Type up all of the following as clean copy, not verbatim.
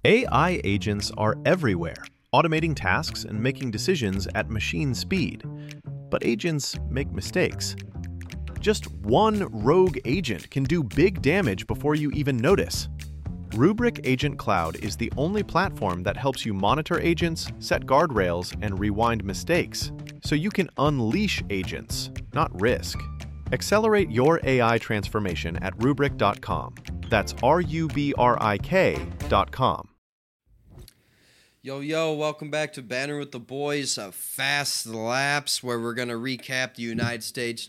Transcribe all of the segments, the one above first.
AI agents are everywhere, automating tasks and making decisions at machine speed. But agents make mistakes. Just one rogue agent can do big damage before you even notice. Rubrik Agent Cloud is the only platform that helps you monitor agents, set guardrails, and rewind mistakes, so you can unleash agents, not risk. Accelerate your AI transformation at Rubrik.com. That's RUBRIK.com. Yo, welcome back to Banner with the Boys, Fast Laps, where we're going to recap the United States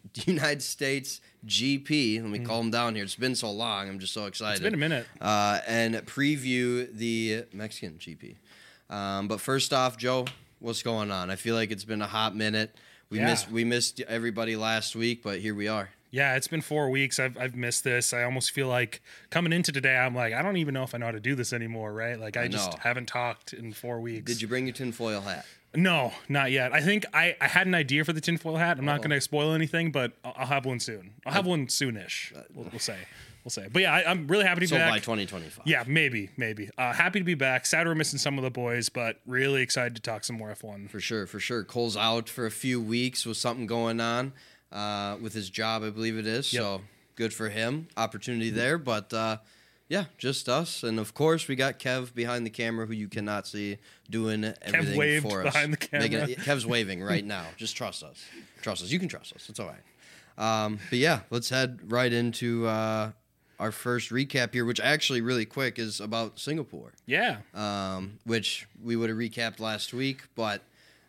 GP. Let me calm down here. It's been so long. I'm just so excited. It's been a minute. And preview the Mexican GP. But first off, Joe, what's going on? I feel like it's been a hot minute. We missed everybody last week, but here we are. Yeah, it's been 4 weeks. I've missed this. I almost feel like coming into today, I'm like, I don't even know if I know how to do this anymore, right? Like, I just haven't talked in 4 weeks. Did you bring your tinfoil hat? No, not yet. I think I had an idea for the tinfoil hat. I'm not going to spoil anything, but I'll have one soon. I'll have one soonish, we'll say. But yeah, I'm really happy to be back. So by 2025. Yeah, maybe. Happy to be back. Sad we're missing some of the boys, but really excited to talk some more F1. For sure. Cole's out for a few weeks with something going on with his job, I believe it is. Yep. So good for him. Opportunity there. But yeah, just us. And of course, we got Kev behind the camera, who you cannot see, doing everything Kev waved for us. Behind the camera. Kev's waving right now. Just trust us. You can trust us. It's all right. But yeah, let's head right into our first recap here, which actually really quick is about Singapore. Yeah. Which we would have recapped last week, but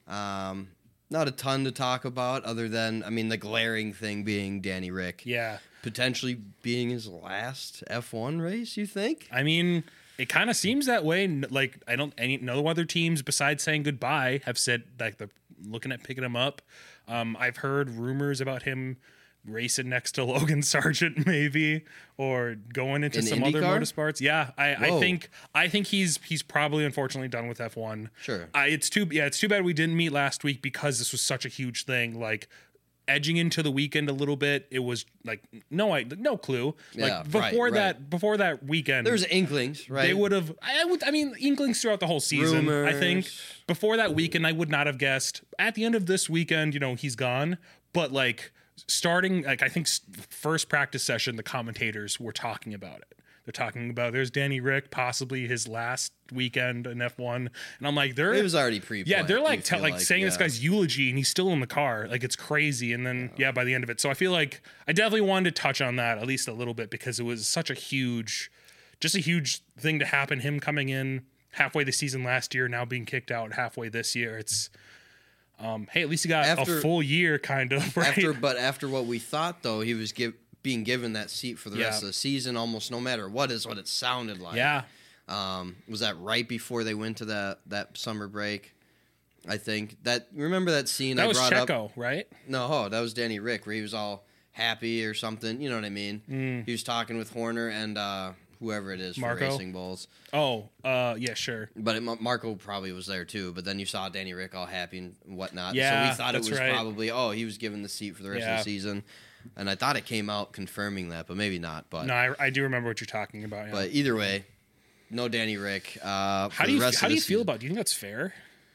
not a ton to talk about other than, the glaring thing being Danny Rick. Yeah. Potentially being his last F1 race, you think? It kind of seems that way. Like, no other teams besides saying goodbye have said, like, they're looking at picking him up. I've heard rumors about him racing next to Logan Sargent, maybe, or going into some IndyCar? other motorsports. Yeah, I think he's probably unfortunately done with F1. Sure. It's too bad we didn't meet last week because this was such a huge thing. Like, edging into the weekend a little bit, it was like no clue. Yeah, like before that weekend, there's inklings, right? They would have. Inklings throughout the whole season. Rumors. I think before that weekend, I would not have guessed. At the end of this weekend, he's gone. But like starting, like I think first practice session, the commentators were talking about it. They're talking about there's Danny Rick, possibly his last weekend in F1, and I'm like, it was already pre-planned. Yeah, they're like saying this guy's eulogy, and he's still in the car, like it's crazy. And then by the end of it, so I feel like I definitely wanted to touch on that at least a little bit because it was such a huge thing to happen. Him coming in halfway the season last year, now being kicked out halfway this year. It's hey, at least he got a full year, kind of. Right? After what we thought, though, he was being given that seat for the rest of the season, almost no matter what, is what it sounded like. Yeah. Was that right before they went to that summer break? I think remember that scene that I was brought Checo, up? Right? No, that was Danny Rick, where he was all happy or something. You know what I mean? He was talking with Horner and whoever it is Marco? for Racing Bulls. Oh, yeah, sure. But Marco probably was there too. But then you saw Danny Rick all happy and whatnot. Yeah, so we thought it was right. probably he was given the seat for the rest of the season. And I thought it came out confirming that, but maybe not. But no, I do remember what you're talking about. Yeah. But either way, no Danny Rick. How do you feel about it? Do you think that's fair?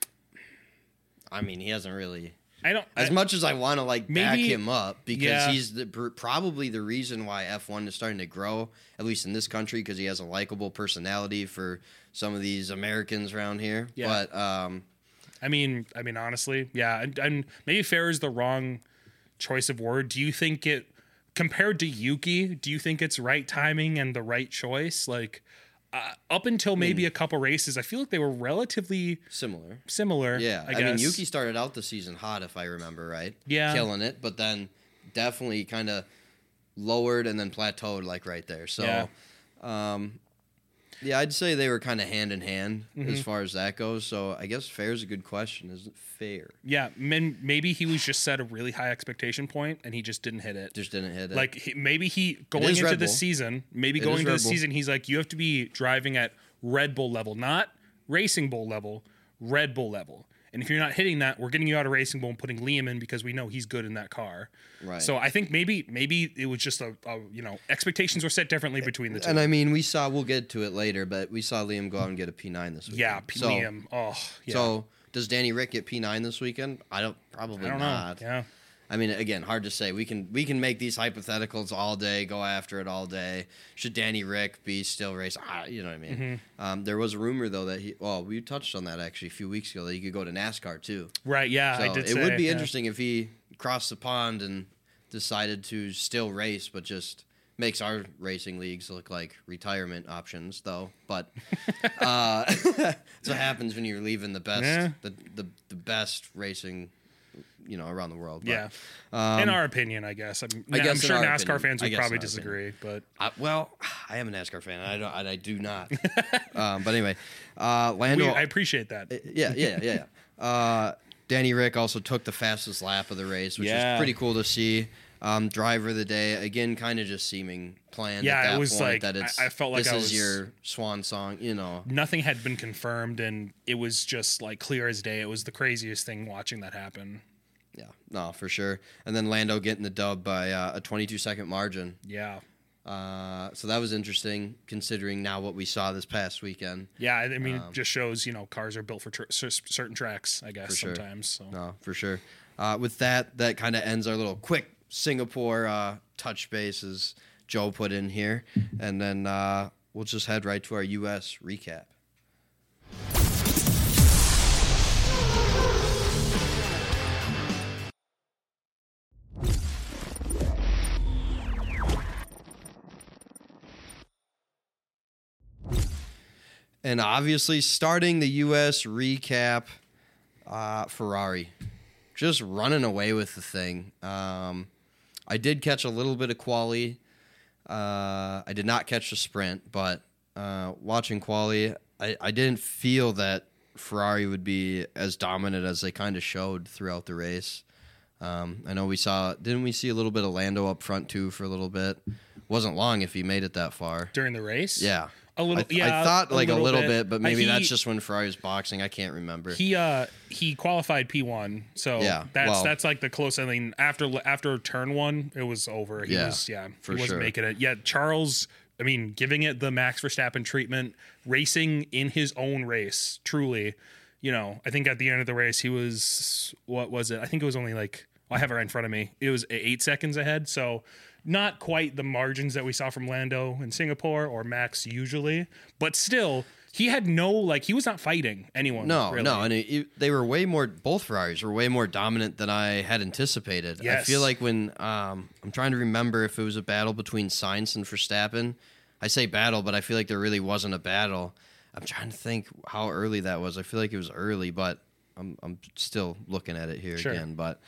He hasn't really. As much as I want to back him up because he's probably the reason why F1 is starting to grow, at least in this country, because he has a likable personality for some of these Americans around here. Yeah. But honestly, yeah, and maybe fair is the wrong choice of word. Do you think it, compared to Yuki, do you think it's right timing and the right choice? Like, up until maybe a couple races, I feel like they were relatively similar. Yeah, I guess. Yuki started out the season hot, if I remember right. Yeah, killing it, but then definitely kind of lowered and then plateaued right there. So, yeah, I'd say they were kind of hand in hand as far as that goes. So I guess fair is a good question. Is it fair? Yeah, maybe he was just set a really high expectation point and he just didn't hit it. Like maybe going into the season, he's like, you have to be driving at Red Bull level, not Racing Bull level, Red Bull level. And if you're not hitting that, we're getting you out of Racing Bull and putting Liam in because we know he's good in that car. Right. So I think maybe it was just expectations were set differently between the two. And I mean, we'll get to it later, but we saw Liam go out and get a P9 this weekend. Yeah, Liam. Oh, yeah. So does Danny Rick get P9 this weekend? Probably not. Yeah. I mean, again, hard to say. We can make these hypotheticals all day, go after it all day. Should Danny Rick be still racing? You know what I mean? Mm-hmm. There was a rumor though that we touched on that actually a few weeks ago that he could go to NASCAR too. Right. Yeah, So I did. It would be interesting if he crossed the pond and decided to still race, but just makes our racing leagues look like retirement options, though. But that's what happens when you're leaving the best, the best racing, around the world. But, yeah, in our opinion, I guess. I'm sure NASCAR fans would probably disagree, but I am a NASCAR fan. I do not. But anyway, Lando. I appreciate that. Yeah. Danny Rick also took the fastest lap of the race, which is pretty cool to see. Driver of the day, again, kind of just seeming planned. Yeah, at that it was point, like that it's, I felt like this is your swan song. Nothing had been confirmed, and it was just like clear as day. It was the craziest thing watching that happen. Yeah, no, for sure. And then Lando getting the dub by a 22-second margin. Yeah. So that was interesting, considering now what we saw this past weekend. Yeah, I mean, it just shows, cars are built for certain tracks, I guess, sure. sometimes. So. No, for sure. With that kind of ends our little quick Singapore touch base as Joe put in here. And then we'll just head right to our U.S. recap. And obviously, starting the U.S. recap, Ferrari. Just running away with the thing. I did catch a little bit of quali. I did not catch the sprint, but watching quali, I didn't feel that Ferrari would be as dominant as they kind of showed throughout the race. I know didn't we see a little bit of Lando up front too for a little bit? Wasn't long if he made it that far. During the race? Yeah. A little, I thought like a little bit, but maybe that's just when Ferrari was boxing. I can't remember. He qualified P1, so that's like the close. I mean, after turn one, it was over. He wasn't making it. Yeah, Charles. I mean, giving it the Max Verstappen treatment, racing in his own race. Truly, I think at the end of the race, he was what was it? I think it was only I have it right in front of me. It was 8 seconds ahead. So. Not quite the margins that we saw from Lando in Singapore or Max usually, but still, he had he was not fighting anyone. No, really. no, and they were both Ferraris were way more dominant than I had anticipated. Yes. I feel like when, I'm trying to remember if it was a battle between Sainz and Verstappen. I say battle, but I feel like there really wasn't a battle. I'm trying to think how early that was. I feel like it was early, but I'm still looking at it here again. But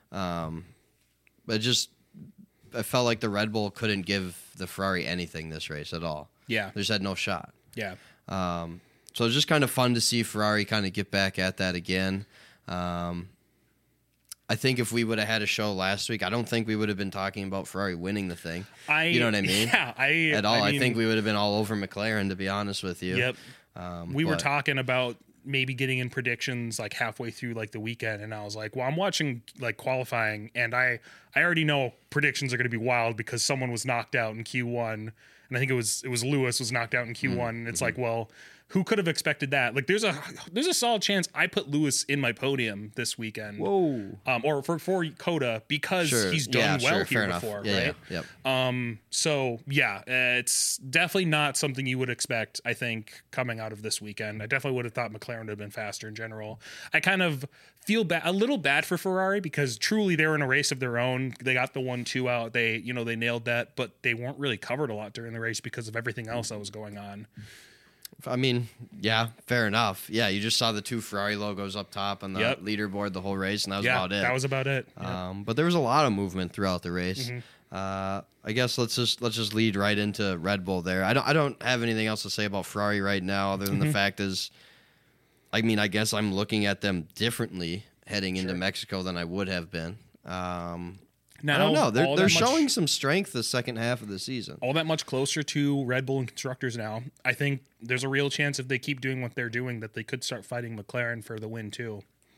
just... I felt like the Red Bull couldn't give the Ferrari anything this race at all. Yeah. They just had no shot. Yeah. So it was just kind of fun to see Ferrari kind of get back at that again. I think if we would have had a show last week, I don't think we would have been talking about Ferrari winning the thing. You know what I mean? Yeah. I think we would have been all over McLaren, to be honest with you. Yep. We were talking about maybe getting in predictions halfway through the weekend, and I was like, well, I'm watching qualifying, and I already know predictions are going to be wild because someone was knocked out in Q1, and I think it was Lewis was knocked out in Q1, and it's well, who could have expected that? There's a solid chance I put Lewis in my podium this weekend. Whoa. Or for Coda because he's done well here before, right? Yeah. Yep. So yeah, it's definitely not something you would expect, I think, coming out of this weekend. I definitely would have thought McLaren would have been faster in general. I kind of feel a little bad for Ferrari because truly they were in a race of their own. They got the 1-2 out. They nailed that, but they weren't really covered a lot during the race because of everything else that was going on. I mean, yeah, fair enough. Yeah, you just saw the 2 Ferrari logos up top on the leaderboard the whole race, and that was about it. That was about it. But there was a lot of movement throughout the race. I guess let's just lead right into Red Bull there. I don't have anything else to say about Ferrari right now, other than the fact is, I mean, I guess I'm looking at them differently heading into Mexico than I would have been. Now, I don't know. They're showing some strength the second half of the season. All that much closer to Red Bull and constructors now. I think there's a real chance if they keep doing what they're doing that they could start fighting McLaren for the win too.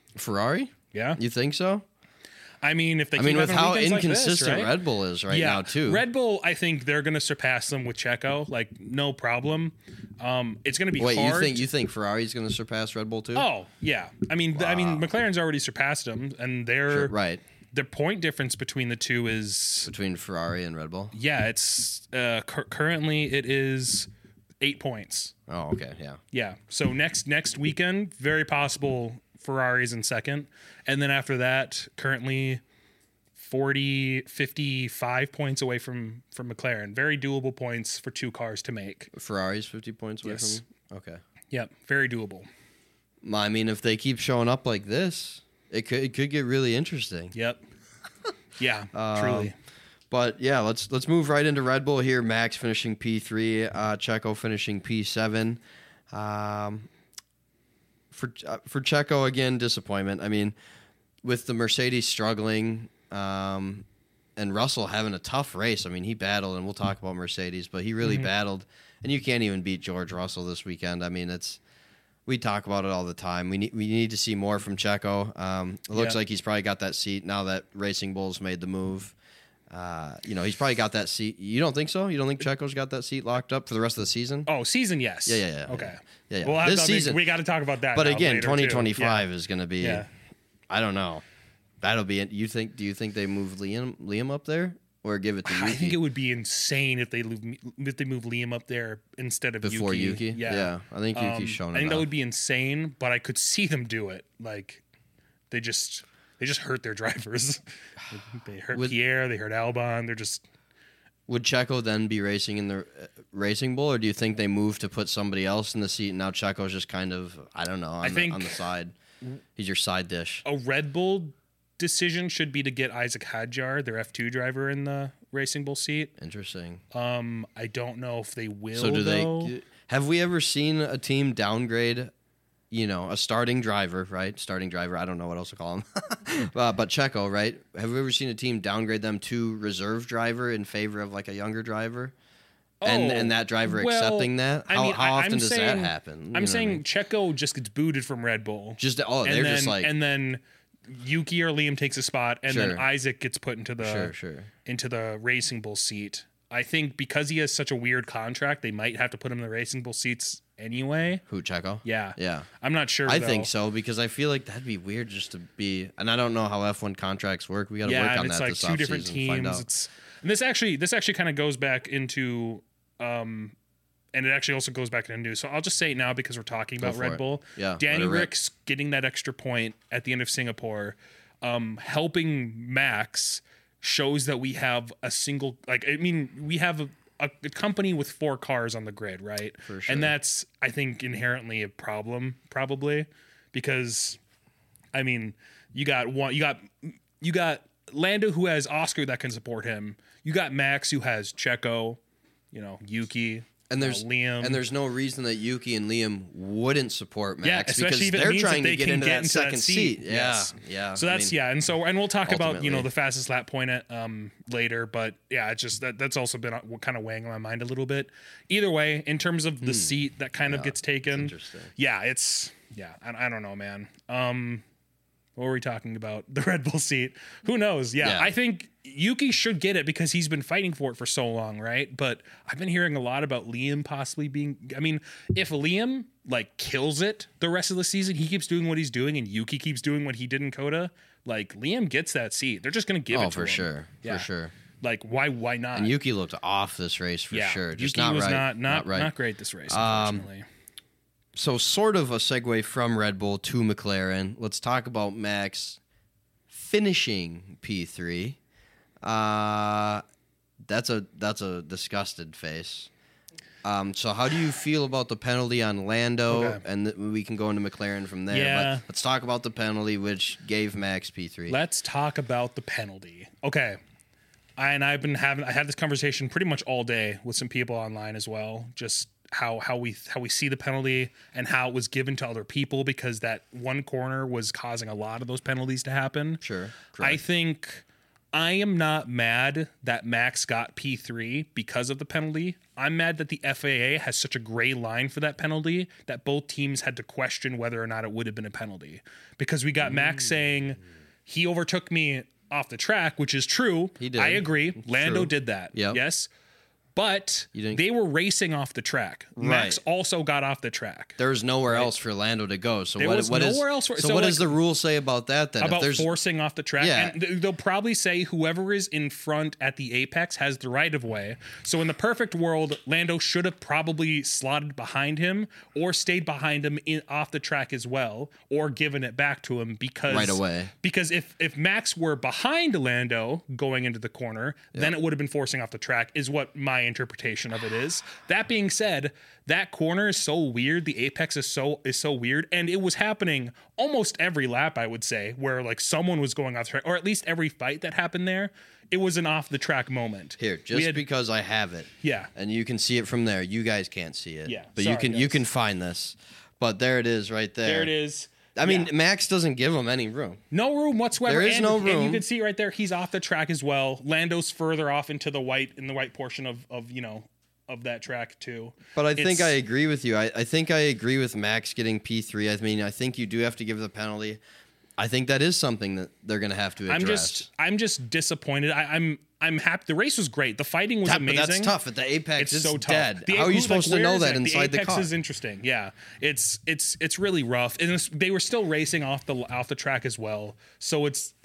Ferrari? Yeah. You think so? I mean, if they with having how weekends inconsistent like this, right? Red Bull is now too. Red Bull, I think they're going to surpass them with Checo, like no problem. It's going to be hard. You think Ferrari's going to surpass Red Bull too? Oh yeah, I mean McLaren's already surpassed them, and right. The point difference between the two is between Ferrari and Red Bull. Yeah, it's currently it is 8 points. Oh, okay, yeah. Yeah. So next weekend, very possible Ferrari's in second. And then after that, currently 55 points away from McLaren. Very doable points for two cars to make. Ferrari's 50 points away Yes. from? Okay. Yep, very doable. I mean, if they keep showing up like this, it could get really interesting. Yep. Yeah, truly. But yeah, let's move right into Red Bull here. Max finishing P3, Checo finishing P7. For Checo again, disappointment. I mean, with the Mercedes struggling, and Russell having a tough race. I mean, he battled, and we'll talk about Mercedes, but he really battled, and you can't even beat George Russell this weekend. I mean, we talk about it all the time. We need to see more from Checo. It looks like he's probably got that seat now that Racing Bulls made the move. He's probably got that seat. You don't think so? You don't think Checo's got that seat locked up for the rest of the season? Oh, season, yes. Yeah. Okay. Yeah. Well, this season, we got to talk about that. But again, later 2025 is going to be. Yeah. I don't know. That'll be. Do you think they move Liam up there or give it to Yuki? I think it would be insane if they move Liam up there instead of before Yuki. Yeah. I think Yuki's shown. I think that would be insane, but I could see them do it. Like they just hurt their drivers. They hurt Pierre. They hurt Albon. They're just. Would Checo then be racing in the Racing Bull, or do you think they move to put somebody else in the seat and now Checo's just kind of, I don't know, on the side? He's your side dish. A Red Bull decision should be to get Isaac Hadjar, their F2 driver, in the Racing Bull seat. Interesting. I don't know if they will. So have we ever seen a team downgrade, a starting driver, right? Starting driver, I don't know what else to call him. But Checo, right? Have we ever seen a team downgrade them to reserve driver in favor of like a younger driver? And that driver accepting that? How often does that happen? I'm saying Checo just gets booted from Red Bull. And then Yuki or Liam takes a spot, and then Isaac gets put into the Racing Bull seat. I think because he has such a weird contract, they might have to put him in the Racing Bull seats anyway. Who, Checo? Yeah. Yeah. I'm not sure. I think so, because I feel like that'd be weird just to be, and I don't know how F1 contracts work. We got to work on that this offseason. Yeah, it's like two different teams. And this actually kind of goes back into, and it actually also goes back into, so I'll just say it now because we're talking about Red Bull. Yeah. Danny Rick's getting that extra point at the end of Singapore, helping Max shows that we have we have a company with 4 cars on the grid, right? For sure. And that's, I think, inherently a problem, probably, because, I mean, you got Lando, who has Oscar that can support him. You got Max, who has Checo, Yuki. And there's Liam, and there's no reason that Yuki and Liam wouldn't support Max, especially because they're trying to get into that second seat. Yes. Yeah. So that's and we'll talk about the fastest lap point at later, but yeah, it's just that's also been kind of weighing on my mind a little bit. Either way, in terms of the seat that kind of gets taken, interesting. I don't know, man. What were we talking about? The Red Bull seat. Who knows? Yeah, I think Yuki should get it because he's been fighting for it for so long, right? But I've been hearing a lot about Liam possibly being. I mean, if Liam kills it the rest of the season, he keeps doing what he's doing, and Yuki keeps doing what he did in Coda. Liam gets that seat. They're just gonna give it to him. For sure. Why not? And Yuki looked off this race for sure. Just Yuki was right. not great this race, unfortunately. So sort of a segue from Red Bull to McLaren. Let's talk about Max finishing P3. That's a disgusted face. So how do you feel about the penalty on Lando? Okay. And we can go into McLaren from there. Yeah. But let's talk about the penalty, which gave Max P3. Let's talk about the penalty. Okay. I had this conversation pretty much all day with some people online as well. Just how we see the penalty and how it was given to other people, because that one corner was causing a lot of those penalties to happen. Sure. Correct. I think I am not mad that Max got P3 because of the penalty. I'm mad that the FAA has such a gray line for that penalty that both teams had to question whether or not it would have been a penalty. Because we got Max saying he overtook me off the track, which is true. He did. I agree. It's Lando true. did that. Yep. Yes. But didn't- they were racing off the track. Max Right. also got off the track. There was nowhere else for Lando to go. So There was nowhere else for- So so, what like, does the rule say about that then? About if there's, forcing off the track. Yeah. And they'll probably say whoever is in front at the apex has the right of way. So in the perfect world, Lando should have probably slotted behind him or stayed behind him off the track as well, or given it back to him because Right away. Because if Max were behind Lando going into the corner, then it would have been forcing off the track, is what my interpretation of it is. That being said, that corner is so weird. The apex is so weird, and it was happening almost every lap, I would say, where like someone was going off the track, or at least every fight that happened there. It was an off the track moment. Here, just because I have it. Yeah. And you can see it from there. You guys can't see it. Yeah, But sorry, you guys. can find this. But there it is right there. There it is. I mean, Yeah. Max doesn't give him any room. No room whatsoever. There is no And you room. can see right there, he's off the track as well. Lando's further off into the white portion of that track too. But I think It's- I agree with you. I think I agree with Max getting P3. I mean, I think you do have to give the penalty. I think that is something that they're going to have to address. I'm just disappointed. I'm happy. The race was great. The fighting was But amazing. that's tough. At the apex, it's so tough. dead. The- How are you like, supposed to where know is that it? inside the apex car? is interesting. Yeah, it's really rough, and they were still racing off the track as well. So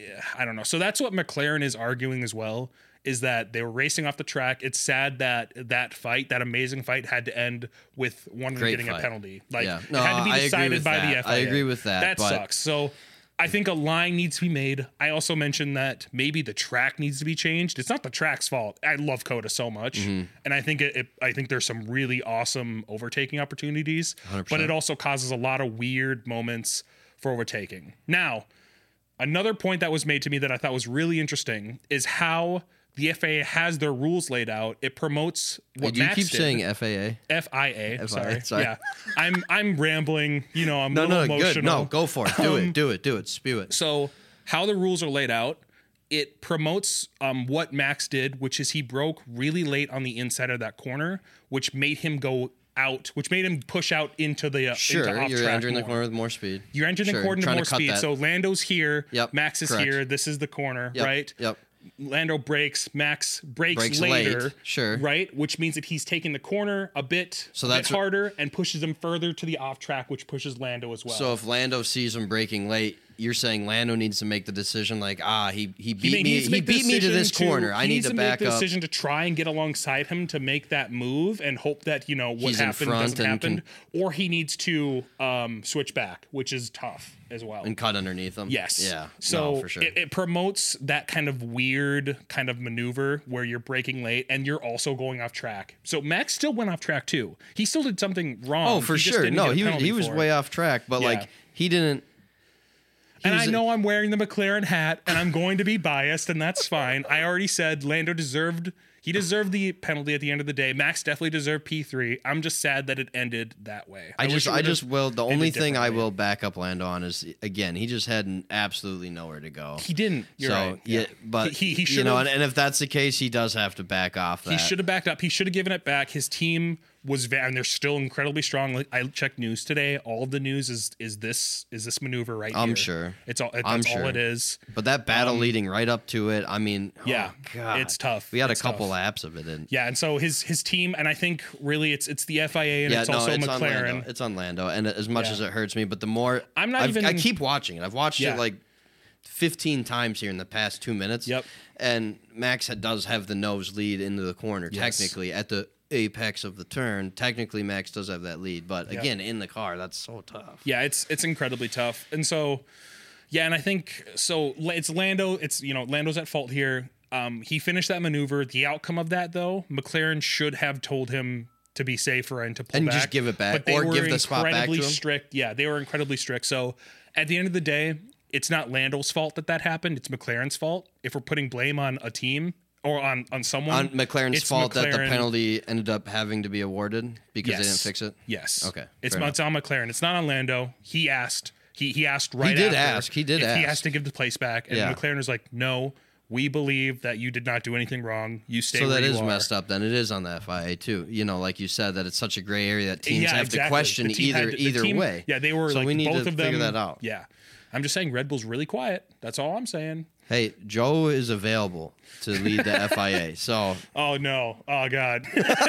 I don't know. So that's what McLaren is arguing as well. Is that they were racing off the track. It's sad that that amazing fight, had to end with one Great getting fight. a penalty. Like Yeah. it No, had to be I agree decided with by that. the FIA. I agree with that, That but- sucks. So I think a line needs to be made. I also mentioned that maybe the track needs to be changed. It's not the track's fault. I love COTA so much, Mm-hmm. and I think I think there's some really awesome overtaking opportunities, 100%. but it also causes a lot of weird moments for overtaking. Now, another point that was made to me that I thought was really interesting is how the FAA has their rules laid out. It promotes what Do you Max keep did. saying FAA? FIA. Sorry. sorry. Yeah. I'm rambling. I'm No, a little emotional. good. No, go for it. Do it. Spew it. So how the rules are laid out, it promotes what Max did, which is he broke really late on the inside of that corner, which made him go out, which made him push out into the into Sure, off you're track entering the more. corner with more speed. You're entering the corner trying more to cut speed. that. So Lando's here, Yep, Max is correct. here. This is the corner, Yep, right? Yep. Lando brakes, Max brakes Late, later, sure. right? Which means that he's taking the corner a bit that's what- harder and pushes him further to the off track, which pushes Lando as well. So if Lando sees him braking late, you're saying Lando needs to make the decision like, he beat me. He beat me to this corner. I need to back make the up. decision to try and get alongside him to make that move and hope that what He's in happened front doesn't and happen, or he needs to switch back, which is tough as well. And cut underneath him. Yes. Yeah. So no, for sure. it promotes that kind of weird kind of maneuver where you're braking late and you're also going off track. So Max still went off track too. He still did something wrong. Oh, for He just sure. didn't No, get a he penalty was for it. way off track, but Yeah. like he didn't. And I was- know I'm wearing the McLaren hat and I'm going to be biased, and that's fine. I already said Lando deserved the penalty at the end of the day. Max definitely deserved P3. I'm just sad that it ended that way. I wish it would've will. The ended only thing I differently. will back up Lando on is again, he just had absolutely nowhere to go. He didn't. You're so right. yeah, but he should you know, have. and if that's the case, he does have to back off. That. He should have backed up. He should have given it back. His team was, and they're still incredibly strong. Like, I checked news today. All of the news is this maneuver right here. I'm sure. It's all. That's I'm all sure. it is. But that battle leading right up to it, I mean, Yeah, oh, God. it's tough. We had It's a couple tough. laps of it. And Yeah, and so his team, and I think really it's the FIA and it's also it's on McLaren. Lando. It's on Lando, and as much Yeah. as it hurts me, but the more I'm not I keep watching it. I've watched Yeah. it like 15 times here in the past 2 minutes. Yep. And Max does have the nose lead into the corner. Yes. Technically, at the apex of the turn, technically Max does have that lead, but Yep. again, in the car, that's so tough. Yeah, it's incredibly tough. And so, yeah, and I think so. It's Lando. It's Lando's at fault here. He finished that maneuver. The outcome of that, though, McLaren should have told him to be safer and to pull And back, just give it back, but they or were give the spot back to incredibly him? strict. Yeah, they were incredibly strict. So at the end of the day, it's not Lando's fault that happened. It's McLaren's fault. If we're putting blame on a team or on someone, On McLaren's it's fault that the McLaren. penalty ended up having to be awarded because they didn't fix it. Yes. Okay, It's fair on McLaren. It's not on Lando. He asked. He asked right. He did after ask. He did if he ask. has to give the place back, and Yeah. McLaren was like, "No, We believe that you did not do anything wrong. You stay So where that you is are. messed up. Then it is on the FIA too. You know, like you said, that it's such a gray area that teams have exactly. to question The team either team- way. Yeah, they were So like we need both to of them. figure that out. Yeah, I'm just saying Red Bull's really quiet. That's all I'm saying. Hey, Joe is available to lead the FIA. So Oh no! Oh god,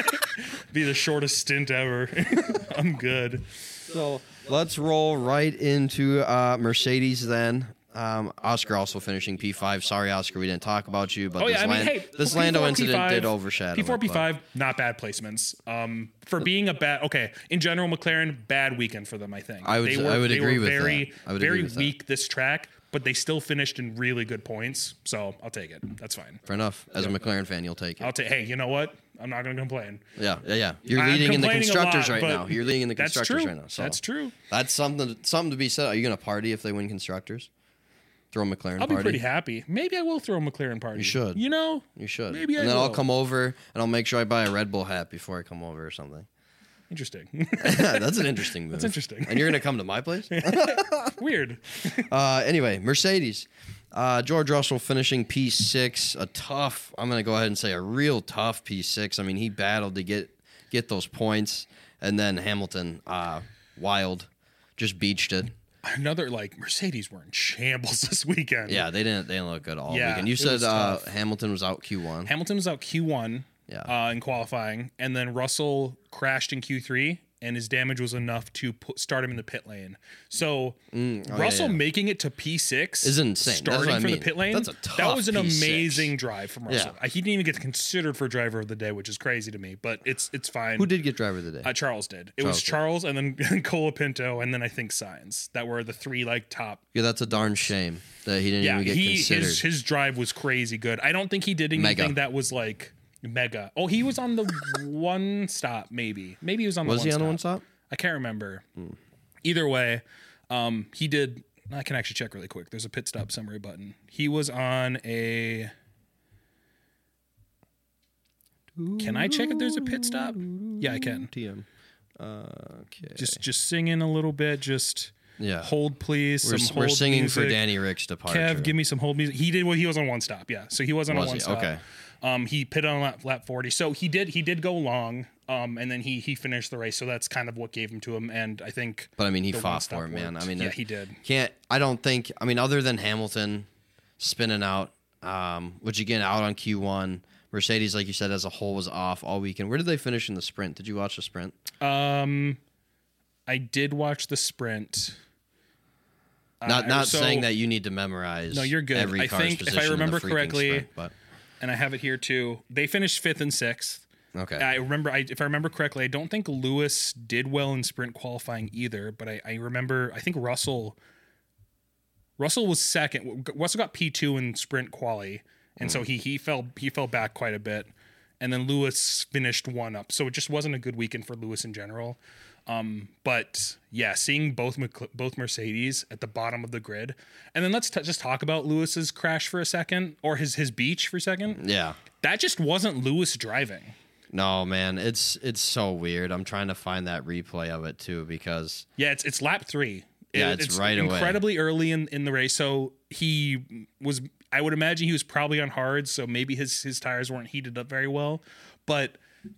be the shortest stint ever. I'm good. So let's roll right into Mercedes then. Oscar also finishing P5. Sorry, Oscar, we didn't talk about you, but Oh yeah, I mean, hey, this P4, Lando incident P5, did overshadow P4, it, but- P5, not bad placements. For being a bad, in general, McLaren bad weekend for them. I think I would they agree were with very, that. I would very agree with that. weak this track, but they still finished in really good points. So I'll take it. That's fine. Fair enough. As a McLaren fan, you'll take it. I'll take. Hey, you know what? I'm not going to complain. Yeah. You're I'm leading in the complaining a constructors lot, right but now. You're leading in the that's constructors true. right now. So That's true. That's something to be said. Are you going to party if they win constructors? Throw a McLaren I'll party? be pretty happy. Maybe I will throw a McLaren party. You should. You know, You should. Maybe and I then I'll will. come over and I'll make sure I buy a Red Bull hat before I come over or something. Interesting. That's an interesting move. That's interesting. And you're going to come to my place? Weird. Anyway, Mercedes. George Russell finishing P6. I'm going to go ahead and say a real tough P6. I mean, he battled to get those points. And then Hamilton, wild, just beached it. Another Mercedes were in shambles this weekend. Yeah, they didn't look good all Yeah, weekend. You it said was tough. Hamilton was out Q1. Hamilton was out Q1 Yeah. in qualifying, and then Russell crashed in Q3, and his damage was enough to start him in the pit lane. So Russell yeah. making it to P6 Is insane. That's starting what I from mean. the pit lane. That's a that tough was an P6. amazing drive from Russell. Yeah. He didn't even get considered for driver of the day, which is crazy to me, but it's fine. Who did get driver of the day? Charles did. It was Charles, and then Colapinto, and then I think Sainz. That were the three top. Yeah, that's a darn shame that he didn't even get considered. his drive was crazy good. I don't think he did anything Mega. that was mega. Oh, he was on the one stop, maybe. Maybe he was on the Was one he stop. on the one stop? I can't remember. Either way, he did. I can actually check really quick. There's a pit stop summary button. He was on a. Can I check if there's a pit stop? Yeah, I can. TM. Okay. Just sing in a little bit. Just Yeah. hold, please. We're Hold singing music. for Danny Rick's departure. Kev, give me some hold music. He did. Well, he was on one stop. Yeah, so he wasn't on Was one he? stop. Okay. He pitted on lap 40. So he did go long. And then he finished the race. So that's kind of what gave him to him. And I think. But I mean, he the fought one-stop for it, man. worked. I mean, yeah, he did. I don't think. I mean, other than Hamilton spinning out, which again out on Q1, Mercedes, like you said, as a whole was off all weekend. Where did they finish in the sprint? Did you watch the sprint? I did watch the sprint. Not so- saying that you need to memorize. No, you're good. Every I car's think if I position in the remember freaking correctly- sprint, but And I have it here too. They finished 5th and 6th. okay. If I remember correctly, I don't think Lewis did well in sprint qualifying either. But I remember, I think Russell was second. Russell got P2 in sprint quali, and so he fell back quite a bit. And then Lewis finished one up, so it just wasn't a good weekend for Lewis in general. But yeah, seeing both Mercedes at the bottom of the grid, and then let's just talk about Lewis's crash for a second, or his beach for a second. Yeah. That just wasn't Lewis driving. No, man, it's so weird. I'm trying to find that replay of it too because Yeah, it's lap 3. Yeah, it's right away. incredibly early in the race. So he was, I would imagine he was probably on hard, so maybe his tires weren't heated up very well. But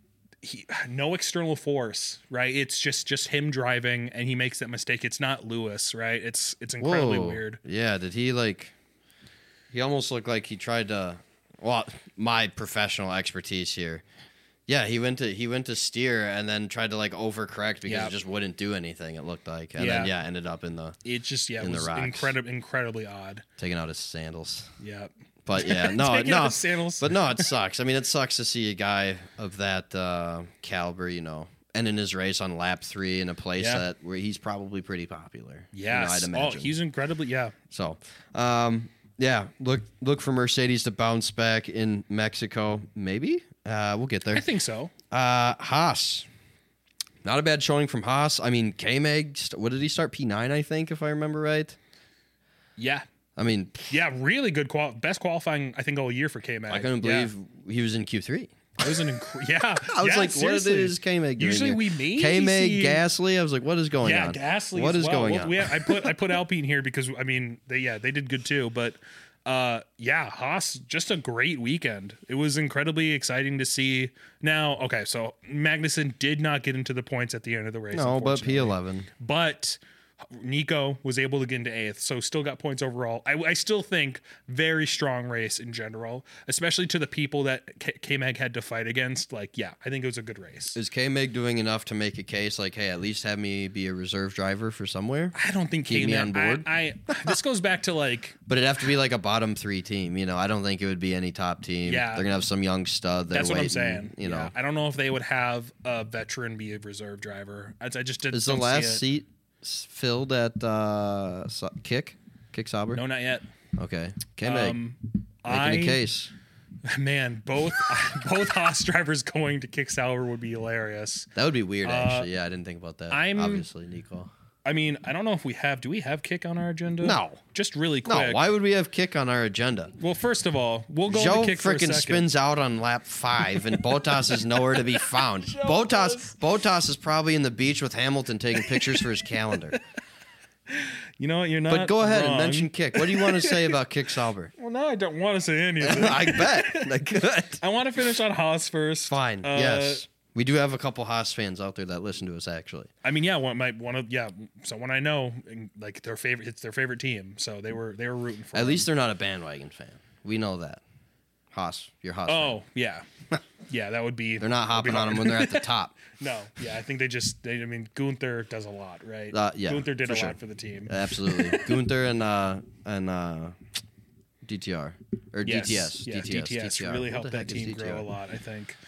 no external force, right? It's just him driving, and he makes that mistake. It's not Lewis, right? It's incredibly Whoa. weird. Yeah, did he he almost looked like he tried to, well, my professional expertise here. Yeah, he went to steer and then tried to overcorrect because Yeah. it just wouldn't do anything, it looked like. And Yeah. then ended up in the It just in the was rocks. incredibly odd. taking out his sandals. Yeah. But yeah, no, Taking out no. his sandals. But no, it sucks. I mean, it sucks to see a guy of that caliber, ending his race on lap 3 in a place Yeah. where he's probably pretty popular. Yes. I'd imagine. Oh, he's incredibly, yeah. So, yeah, look for Mercedes to bounce back in Mexico. Maybe we'll get there. I think so. Haas, not a bad showing from Haas. I mean, K-Mag, what did he start? P9, I think, if I remember right. Yeah. I mean, Yeah, really good best qualifying I think all year for K-Mag. I couldn't believe he was in Q3. It was yeah. I was yeah, like, seriously. what is K-Mag doing Usually here? we maybe K-Mag, see- Gasly. I was like, what is going Yeah, on? Gasly. What as is well. going Well, on? I put Alpine here because I mean they did good too, but yeah, Haas, just a great weekend. It was incredibly exciting to see. Now, okay, so Magnussen did not get into the points at the end of the race. No, but unfortunately. P11. But Nico was able to get into 8th, so still got points overall. I still think very strong race in general, especially to the people that K-Mag had to fight against. Like, yeah, I think it was a good race. Is K-Mag doing enough to make a case like, hey, at least have me be a reserve driver for somewhere? I don't think Keep me on board? This goes back to like... But it'd have to be like a bottom 3 team. I don't think it would be any top team. Yeah. They're going to have some young stud. That's what waiting, I'm saying. You know. Yeah. I don't know if they would have a veteran be a reserve driver. I just didn't. Is the last seat filled at Kick Sauber? No, not yet. Okay. K-Mag. Making a case. Man, both Haas drivers going to Kick Sauber would be hilarious. That would be weird, actually. Yeah, I didn't think about that. Obviously, Nico. I mean, I don't know if we have. Do we have Kick on our agenda? No. Just really quick. No, why would we have Kick on our agenda? Well, first of all, we'll go Joe to Kick for a freaking second. spins out on lap 5, and Bottas is nowhere to be found. Bottas is probably in the beach with Hamilton taking pictures for his calendar. You know what? You're not. But go ahead wrong. and mention Kick. What do you want to say about Kick Sauber? Well, now I don't want to say anything. I bet. I could. I want to finish on Haas first. Fine. Yes. We do have a couple Haas fans out there that listen to us, actually. I mean, yeah, someone I know, like it's their favorite team, so they were rooting for. At least they're not a bandwagon fan. We know that. Haas, you're Haas. Oh yeah, yeah, that would be. They're not hopping on them when they're at the top. No, yeah, I think I mean, Gunther does a lot, right? Yeah, Gunther did a sure. lot for the team. Absolutely, Gunther and DTR or Yes. DTS. Yeah, DTS really helped that team DTR? grow a lot, I think.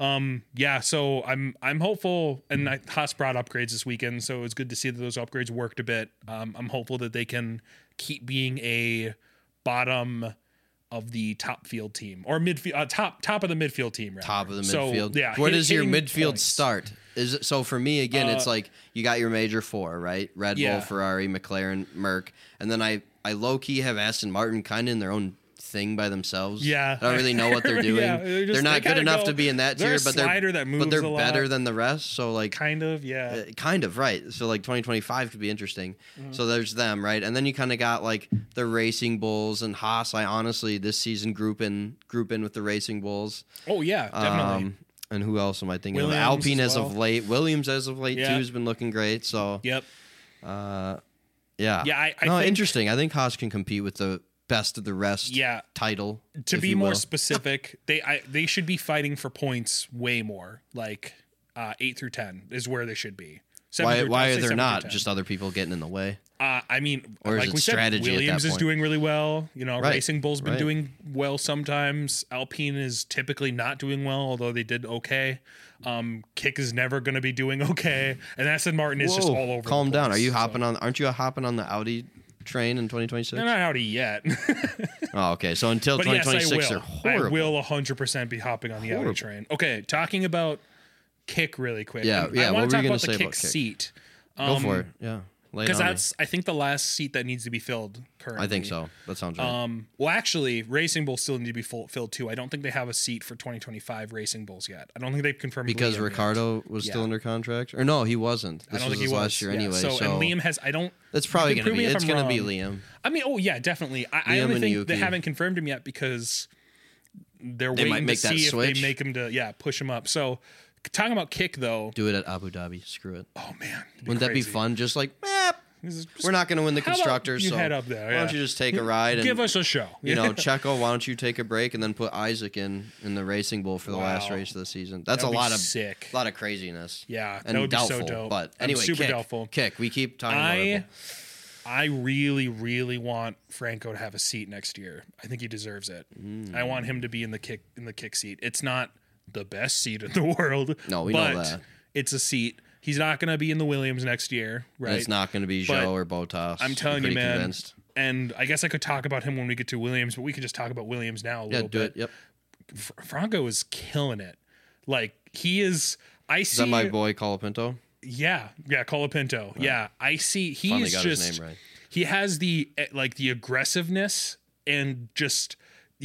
Yeah, so I'm hopeful, and Haas brought upgrades this weekend, so it's good to see that those upgrades worked a bit. I'm hopeful that they can keep being a bottom of the top field team or midfield, top of the midfield team. Rather. Top of the So, midfield. yeah, Where does your hitting midfield points. start? Is it, so for me again, it's like you got your major 4, right? Red Yeah. Bull, Ferrari, McLaren, Merc, and then I low key have Aston Martin kind of in their own thing by themselves. Yeah. I don't really know what they're doing. Yeah, they're not good enough to be in that they're tier, a but slider that moves they're a lot. better than the rest. So like Kind of, yeah. kind of right. So like 2025 could be interesting. So there's them, right? And then you kind of got like the Racing Bulls and Haas. I honestly this season group in with the Racing Bulls. Oh yeah, definitely. And who else am I thinking Williams of? Alpine as as of well. late. Williams as of late Yeah. too has been looking great. So Yep. yeah. Yeah, I no, think- interesting. I think Haas can compete with the best of the rest. Yeah. Title. To if be you more will. specific, they should be fighting for points way more. Like 8 through 10 is where they should be. Why I'd are say there 7 not? through 10. Just other people getting in the way. I mean, Or is like it we said, strategy at that Williams is point? doing really well. You know, Right, Racing Bull's been right. doing well sometimes. Alpine is typically not doing well, although they did okay. Kick is never going to be doing okay, and Aston Martin is just Whoa, all over. calm the down. place, Are you so. hopping on? Aren't you hopping on the Audi train in 2026? They're not Audi yet, Oh, okay. So until but yes, I 2026, will. they're I horrible. will 100% be hopping on the Horrible. Audi train. Okay, talking about Kick really quick. Yeah, And yeah, I what want were to you talk gonna about say the about Kick Kick? seat. Go for it. Yeah. Lay it Because on me. that's, I think, the last seat that needs to be filled currently. I think so. That sounds right. Well, actually, Racing Bulls still need to be filled too. I don't think they have a seat for 2025 Racing Bulls yet. I don't think they've confirmed Because Liam yet. Ricardo was still Yeah. under contract, or no, he wasn't. I This don't was think he his was last year Yeah, anyway. So, So, and Liam has. I don't. it's probably you can going to prove be. me if It's I'm going to be wrong. Liam. I mean, oh yeah, definitely. I Liam only and think they Yuki. haven't confirmed him yet because they're They waiting might make to that see switch. if they make him to push him up. So talking about Kick though. Do it at Abu Dhabi. Screw it. Oh man, Wouldn't that be fun? Just like, we're not going to win the How about constructors. you So head up there, why don't yeah. you just take a ride and give us a show. you know, Checo, why don't you take a break and then put Isaac in the Racing Bull for the last Wow. race of the season? That's That'd a be lot of sick. lot of craziness. Yeah, and that would be so doubtful. dope. But I'm anyway, super Kick, doubtful. Kick. We keep talking about it. I really, really want Franco to have a seat next year. I think he deserves it. I want him to be in the kick seat. It's not the best seat in the world. No, we know but that. it's a seat. He's not going to be in the Williams next year, right? And it's not going to be But Joe or Bottas. I'm telling you, pretty man. Convinced. And I guess I could talk about him when we get to Williams, but we could just talk about Williams now a Yeah, little do bit. it. Yep. Franco is killing it. Like he is. I Is see. that my boy Colapinto? Yeah, Colapinto. Yeah, I see. Finally He's got just. his name right. He has the aggressiveness and just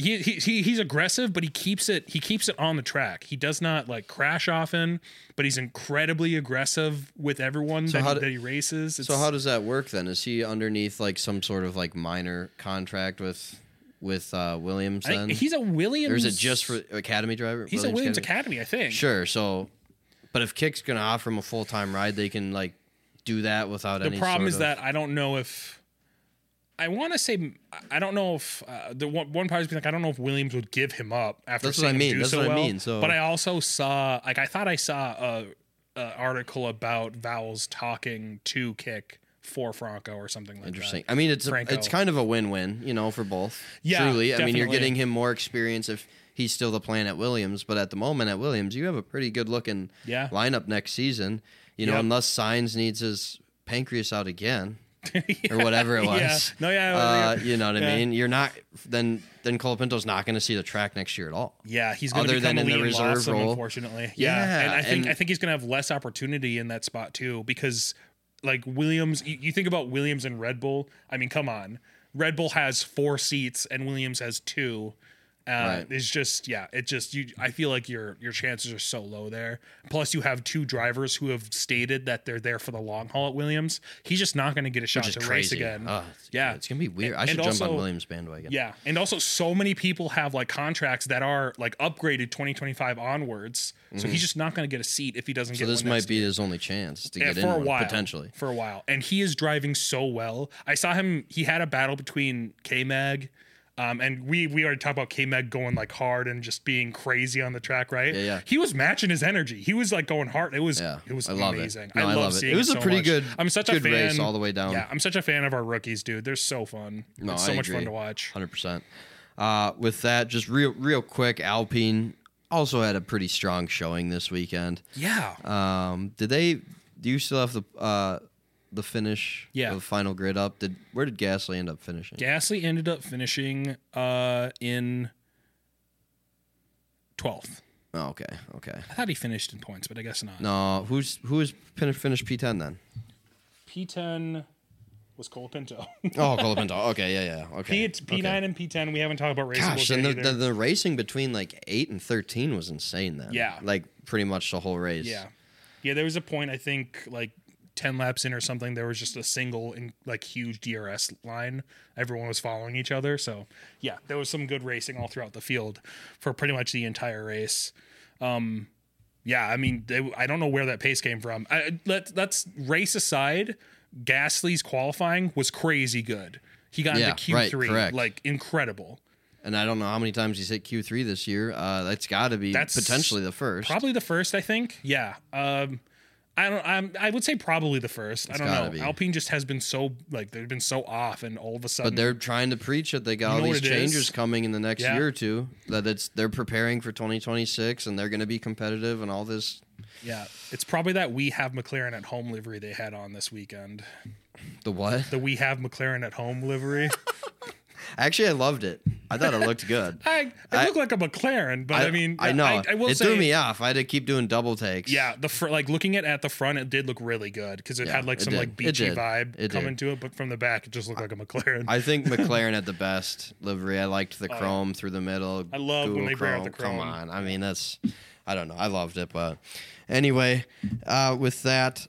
he's aggressive, but he keeps it on the track. He does not like crash often, but he's incredibly aggressive with everyone that he races. So how does that work then? Is he underneath like some sort of like minor contract with with Williams then? He's a Williams. Or is it just for Academy driver? He's a Williams Academy, I think. Sure. So, but if Kick's going to offer him a full-time ride, they can like do that without any. The problem is that I don't know if. I want to say I don't know if the one part is like I don't know if Williams would give him up after That's what I seeing him mean. do That's so what I well. mean. So, but I also saw like I thought I saw a article about Vowles talking to Kick for Franco or something like interesting. that. I mean, it's kind of a win-win, for both. Yeah, truly. definitely. I mean, you're getting him more experience if he's still the plan at Williams, but at the moment at Williams, you have a pretty good-looking lineup next season. Unless Sainz needs his pancreas out again. Or whatever it was. You know what I mean? You're not then Colapinto's not going to see the track next year at all. Yeah, he's going to become a Liam Lawson, unfortunately. Yeah, and I think he's going to have less opportunity in that spot too because like Williams, you think about Williams and Red Bull. I mean, come on, Red Bull has 4 seats and Williams has 2. Right. It's just I feel like your chances are so low there. Plus, you have 2 drivers who have stated that they're there for the long haul at Williams. He's just not going to get a shot to race again. It's gonna be weird. I should jump on Williams bandwagon. Yeah, and also so many people have like contracts that are like upgraded 2025 onwards. So he's just not going to get a seat if he doesn't get. So this might be his only chance to get in for a while, potentially for a while. And he is driving so well. I saw him. He had a battle between K-Mag. And we already talked about K-Mag going like hard and just being crazy on the track, right? Yeah. He was matching his energy. He was like going hard. It was amazing. I love seeing it. It was a pretty much. good. I'm such good a fan. Race all the way down. Yeah, I'm such a fan of our rookies, dude. They're so fun. It's so much fun to watch. 100%. With that, just real quick, Alpine also had a pretty strong showing this weekend. Yeah. Do you still have the finish, the final grid up? Where did Gasly end up finishing? Gasly ended up finishing in 12th. Oh, okay. I thought he finished in points, but I guess not. No, who was finished P10 then? P10 was Colapinto. Oh, Colapinto. Okay, yeah. Okay. P9 and P10. We haven't talked about racing. Gosh, and the racing between like 8 and 13 was insane then. Yeah, like pretty much the whole race. Yeah. There was a point I think like 10 laps in or something, there was just a single like huge DRS line. Everyone was following each other. So yeah, there was some good racing all throughout the field for pretty much the entire race. Yeah, I mean, I don't know where that pace came from. Let's race aside. Gasly's qualifying was crazy good. He got into Q3, like incredible. And I don't know how many times he's hit Q3 this year. That's got to be potentially the first. Probably the first, I think. Yeah. I would say probably the first. I don't know. Be. Alpine just has been so they've been so off, and all of a sudden. But they're trying to preach it. They got all these changes coming in the next year or two. That they're preparing for 2026, and they're going to be competitive and all this. Yeah, it's probably that We Have McLaren at Home livery they had on this weekend. The what? The We Have McLaren at Home livery. Actually, I loved it. I thought it looked good. It looked like a McLaren, but I know. I will say, threw me off. I had to keep doing double takes. Yeah, looking at the front, it did look really good because it had some beachy vibe coming to it, but from the back, it just looked like a McLaren. I think McLaren had the best livery. I liked the chrome through the middle. I love when they bring out the chrome. Come on. I mean, I don't know. I loved it, but anyway, with that.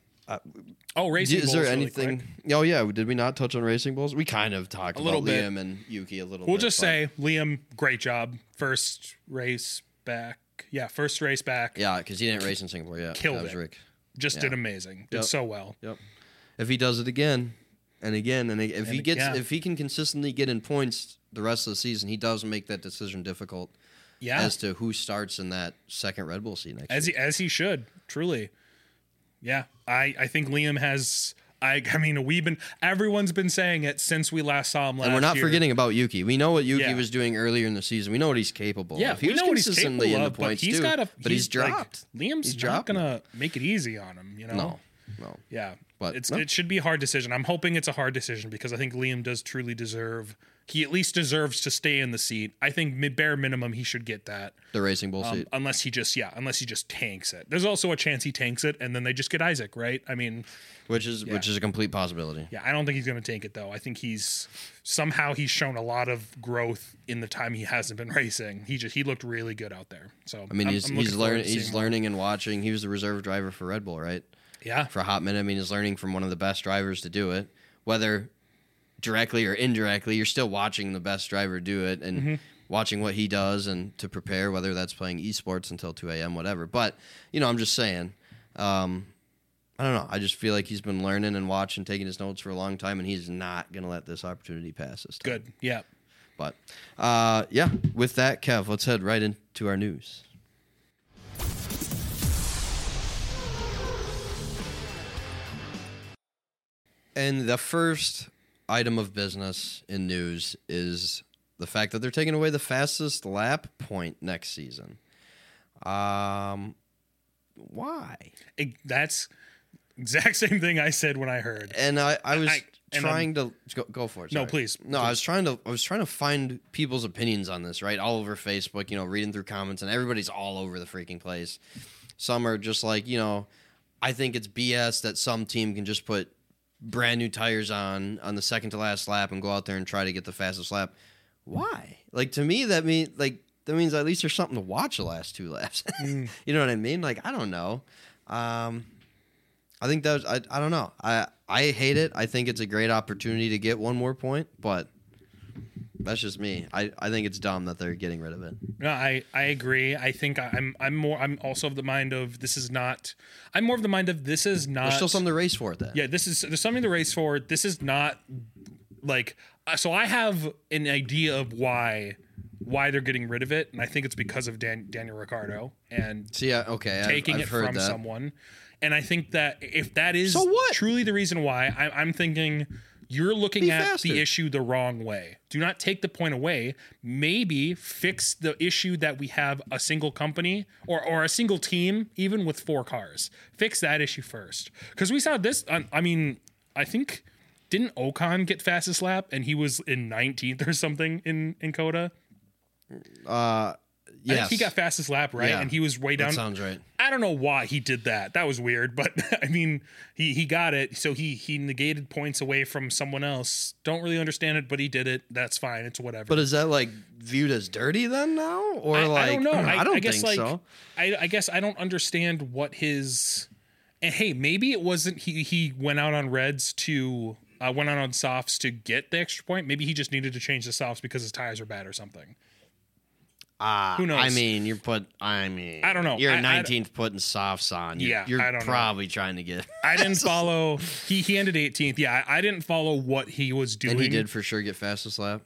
Racing Bulls. Is there anything? Really oh yeah, did we not touch on Racing Bulls? We kind of talked about Liam and Yuki a little bit. We'll just say Liam, great job. First race back. Yeah, first race back. Yeah, because he didn't race in Singapore yet. Killed it. Rick. Just did amazing. Did so well. Yep. If he does it again and again, and if he can consistently get in points the rest of the season, he does make that decision difficult. Yeah. As to who starts in that second Red Bull seat next year. As he should, truly. Yeah, I think Liam has. I mean, everyone's been saying it since we last saw him last year. And we're not forgetting about Yuki. We know what Yuki was doing earlier in the season. We know what he's capable of. He was consistently in the points too. But he's dropped. Liam's not going to make it easy on him, No. Yeah, but it should be a hard decision. I'm hoping it's a hard decision because I think Liam does truly deserve. He at least deserves to stay in the seat. I think bare minimum he should get that. The Racing Bull seat. Unless he just tanks it. There's also a chance he tanks it and then they just get Isaac, right? I mean, which is a complete possibility. Yeah, I don't think he's going to tank it though. I think he's shown a lot of growth in the time he hasn't been racing. He looked really good out there. So I mean, he's learning and watching. He was the reserve driver for Red Bull, right? Yeah. For a hot minute. I mean, he's learning from one of the best drivers to do it. Whether directly or indirectly, you're still watching the best driver do it and watching what he does and to prepare, whether that's playing esports until 2 a.m., whatever. But, I'm just saying, I don't know. I just feel like he's been learning and watching, taking his notes for a long time, and he's not going to let this opportunity pass this time. Good. Yeah. But, with that, Kev, let's head right into our news. And the first item of business in news is the fact that they're taking away the fastest lap point next season. Why? That's exact same thing I said when I heard. And I was trying to go for it. Sorry. No, please. No, I was trying to find people's opinions on this, right? All over Facebook, reading through comments, and everybody's all over the freaking place. Some are just like, I think it's BS that some team can just put brand new tires on the second to last lap and go out there and try to get the fastest lap. Why? Like, to me, that means at least there's something to watch the last 2 laps. You know what I mean? Like, I don't know. I think that was, I don't know. I hate it. I think it's a great opportunity to get one more point, but that's just me. I think it's dumb that they're getting rid of it. No, I agree. I think I'm also of the mind of this is not. I'm more of the mind of this is not. There's still something to race for then. Yeah, there's something to race for. This is not like. So I have an idea of why they're getting rid of it, and I think it's because of Daniel Ricciardo and taking it from someone. And I think that if that is truly the reason why, I'm thinking you're looking at the issue the wrong way. Do not take the point away. Maybe fix the issue that we have a single company or a single team, even with 4 cars. Fix that issue first. Because we saw this, I think, didn't Ocon get fastest lap and he was in 19th or something in COTA? Yes. I think he got fastest lap, right? Yeah, and he was way down. That sounds right. I don't know why he did that. That was weird, but I mean, he got it. So he negated points away from someone else. Don't really understand it, but he did it. That's fine. It's whatever. But is that like viewed as dirty then now? Or I don't know. I don't guess, think so. I guess I don't understand what his. And hey, maybe it wasn't he went out on reds to went out on softs to get the extra point. Maybe he just needed to change the softs because his tires are bad or something. Who knows? I don't know. You're 19th putting softs on. You're probably trying to get. I didn't follow. He ended 18th. Yeah, I didn't follow what he was doing. And he did for sure get fastest lap.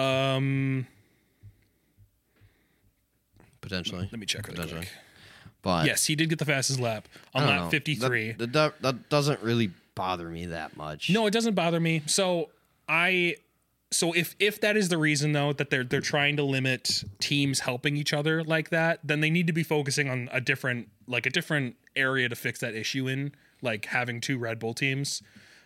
Potentially. Let me check really quick. But yes, he did get the fastest lap on lap 53. That doesn't really bother me that much. No, it doesn't bother me. So if that is the reason though that they're trying to limit teams helping each other like that, then they need to be focusing on a different area to fix that issue in, like having 2 Red Bull teams.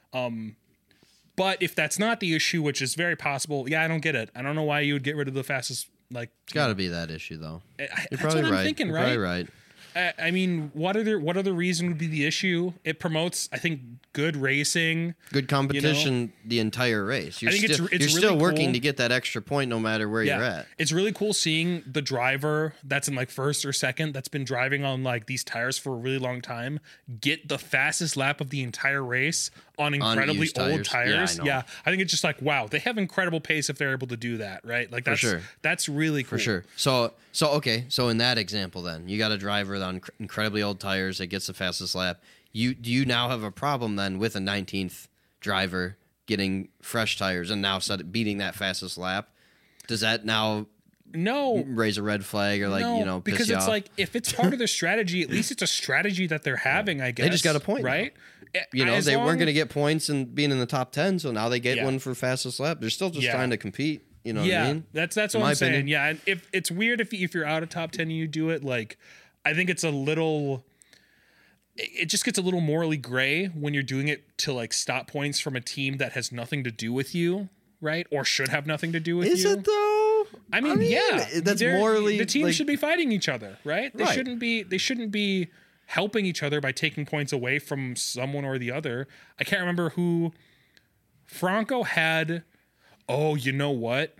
But if that's not the issue, which is very possible, I don't get it. I don't know why you would get rid of the fastest. Like, it's got to be that issue though. You're probably right. I'm thinking, You're right? probably right. I mean, what other reason would be the issue? It promotes, I think, good racing, good competition, the entire race. You're still really working cool to get that extra point, no matter where you're at. It's really cool seeing the driver that's in like first or second that's been driving on like these tires for a really long time get the fastest lap of the entire race on incredibly old tires. I think it's just like, wow, they have incredible pace if they're able to do that, right? Like that's really cool. For sure. So in that example, then you got a driver on incredibly old tires that gets the fastest lap. Do you now have a problem then with a 19th driver getting fresh tires and now beating that fastest lap? Does that now raise a red flag or piss because you it's off? like if it's part of their strategy, at least it's a strategy that they're having. I guess they just got a point, right? They weren't going to get points and being in the top 10, so now they get one for fastest lap. They're still just trying to compete. You know what I mean? That's what I'm saying. Yeah, and if it's weird if you're out of top 10 and you do it, like I think it's a little. It just gets a little morally gray when you're doing it to like stop points from a team that has nothing to do with you, right? Or should have nothing to do with you. Is it though? I mean, yeah. That's morally. The teams should be fighting each other, right? They shouldn't be helping each other by taking points away from someone or the other. I can't remember who Franco had. Oh, you know what?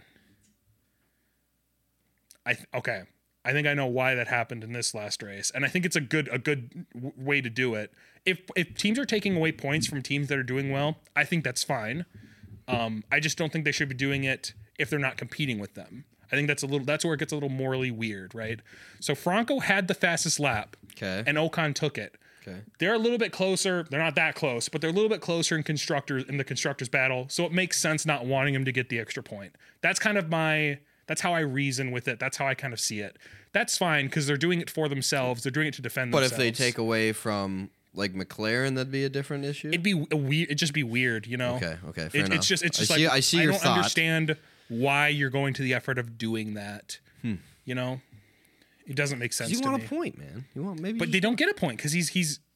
I think I know why that happened in this last race, and I think it's a good way to do it. If teams are taking away points from teams that are doing well, I think that's fine. I just don't think they should be doing it if they're not competing with them. I think that's where it gets a little morally weird, right? So Franco had the fastest lap, and Ocon took it. Okay. They're a little bit closer. They're not that close, but they're a little bit closer in the constructors battle. So it makes sense not wanting him to get the extra point. That's how I reason with it. That's how I kind of see it. That's fine because they're doing it for themselves. They're doing it to defend themselves. But if they take away from like McLaren, that'd be a different issue. It'd just be weird, you know. Okay, fair enough. It's just I see your thought. I don't understand why you're going to the effort of doing that. You know, it doesn't make sense. You to want me. A point, man. You want maybe. But they don't get a point because he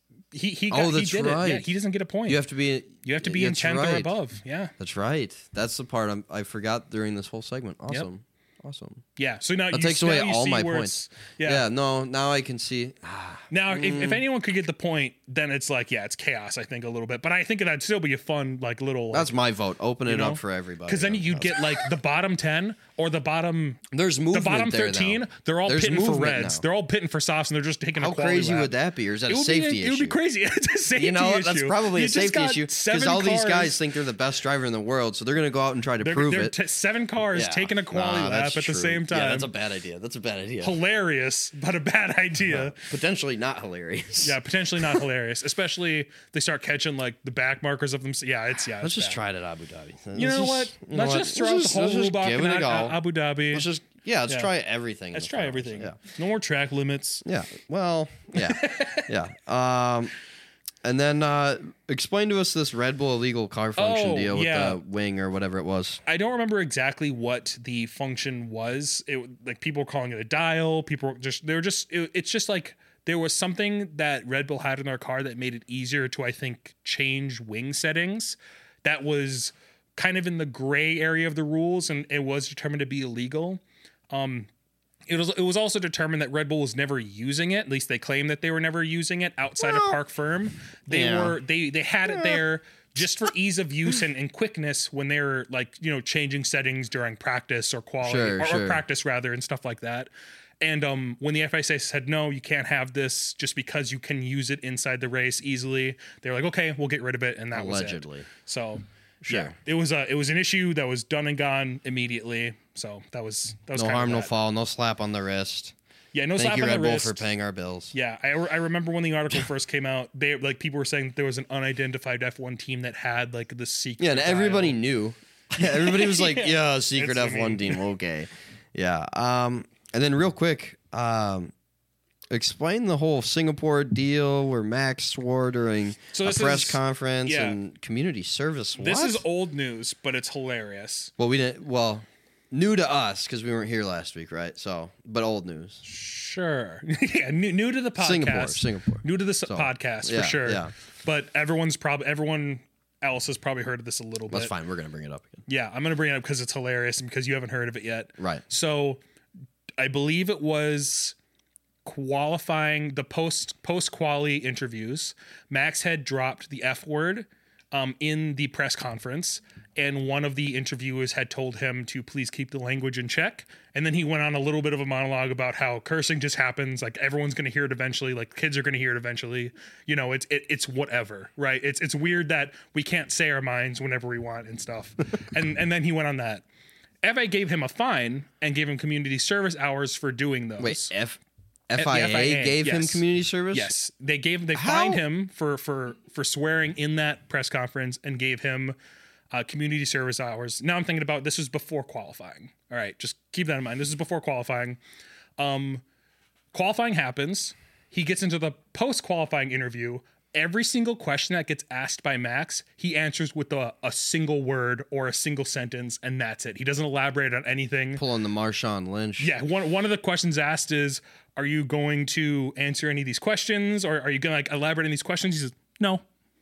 that's did right. it. Yeah, he doesn't get a point. You have to be in 10th or above. Yeah, that's right. That's the part I forgot during this whole segment. Awesome. Yep. Awesome. Yeah. So now that takes away all my points. Yeah. No. Now I can see. Now, if anyone could get the point, then it's like, it's chaos. I think a little bit, but I think that'd still be a fun, like little. That's my vote. Open it up for everybody. Because then you'd get like the bottom 10 or the bottom. There's movement. The bottom 13. They're all pitting for reds. Now. They're all pitting for softs, and they're just taking a quality How crazy lap. Would that be, or is that a safety issue? It would be crazy. It's a safety issue. That's probably a safety issue because all these guys think they're the best driver in the world, so they're going to go out and try to prove it. 7 cars taking a quality lap at the same time. Yeah, that's a bad idea. Hilarious, but a bad idea. Potentially not hilarious. Yeah, potentially not hilarious. Especially if they start catching like the back markers of them. Let's just try it at Abu Dhabi. You know what? Let's just throw out the whole rule book at Abu Dhabi. Let's try everything. Let's try everything. Yeah. No more track limits. Yeah. Well, yeah. Yeah. And then explain to us this Red Bull illegal car function deal with the wing or whatever it was. I don't remember exactly what the function was. Like people were calling it a dial. It's just like there was something that Red Bull had in their car that made it easier to, I think, change wing settings. That was kind of in the gray area of the rules, and it was determined to be illegal. It was also determined that Red Bull was never using it. At least they claim that they were never using it outside of Park Ferme. They had it there just for ease of use and quickness when they were like, changing settings during practice or quality or practice rather and stuff like that. And when the FIA said, no, you can't have this just because you can use it inside the race easily, they were like, okay, we'll get rid of it. And that was it. So yeah, it was an issue that was done and gone immediately. So that was no harm, no foul, no slap on the wrist. Yeah, no slap on the wrist. Thank you, Red Bull, for paying our bills. Yeah, I remember when the article first came out, people were saying that there was an unidentified F1 team that had like the secret. Yeah, and everybody knew. Everybody was like, "Yeah, secret F1 team." Okay, yeah. And then real quick, explain the whole Singapore deal where Max swore during a press conference and community service. This is old news, but it's hilarious. Well, we didn't. Well, new to us because we weren't here last week, right? So, but old news. Sure. Yeah, new to the podcast. Singapore. New to the podcast for sure. Yeah. But everyone else has probably heard of this a little bit. That's fine. We're gonna bring it up again. Yeah, I'm gonna bring it up because it's hilarious and because you haven't heard of it yet. Right. So, I believe it was qualifying the post-quali interviews. Max had dropped the F word in the press conference, and one of the interviewers had told him to please keep the language in check. And then he went on a little bit of a monologue about how cursing just happens. Like everyone's going to hear it eventually. Like kids are going to hear it eventually. It's whatever, right? It's weird that we can't say our minds whenever we want and stuff. and then he went on that. FIA gave him a fine and gave him community service hours for doing those. Wait, FIA gave him community service? Yes. They fined him for swearing in that press conference and gave him community service hours. Now I'm thinking about this was before qualifying. All right, just keep that in mind. This is before qualifying. Qualifying happens. He gets into the post-qualifying interview. Every single question that gets asked by Max, he answers with a single word or a single sentence, and that's it. He doesn't elaborate on anything. Pulling the Marshawn Lynch. Yeah, one of the questions asked is, are you going to answer any of these questions, or are you going to elaborate on these questions? He says, no.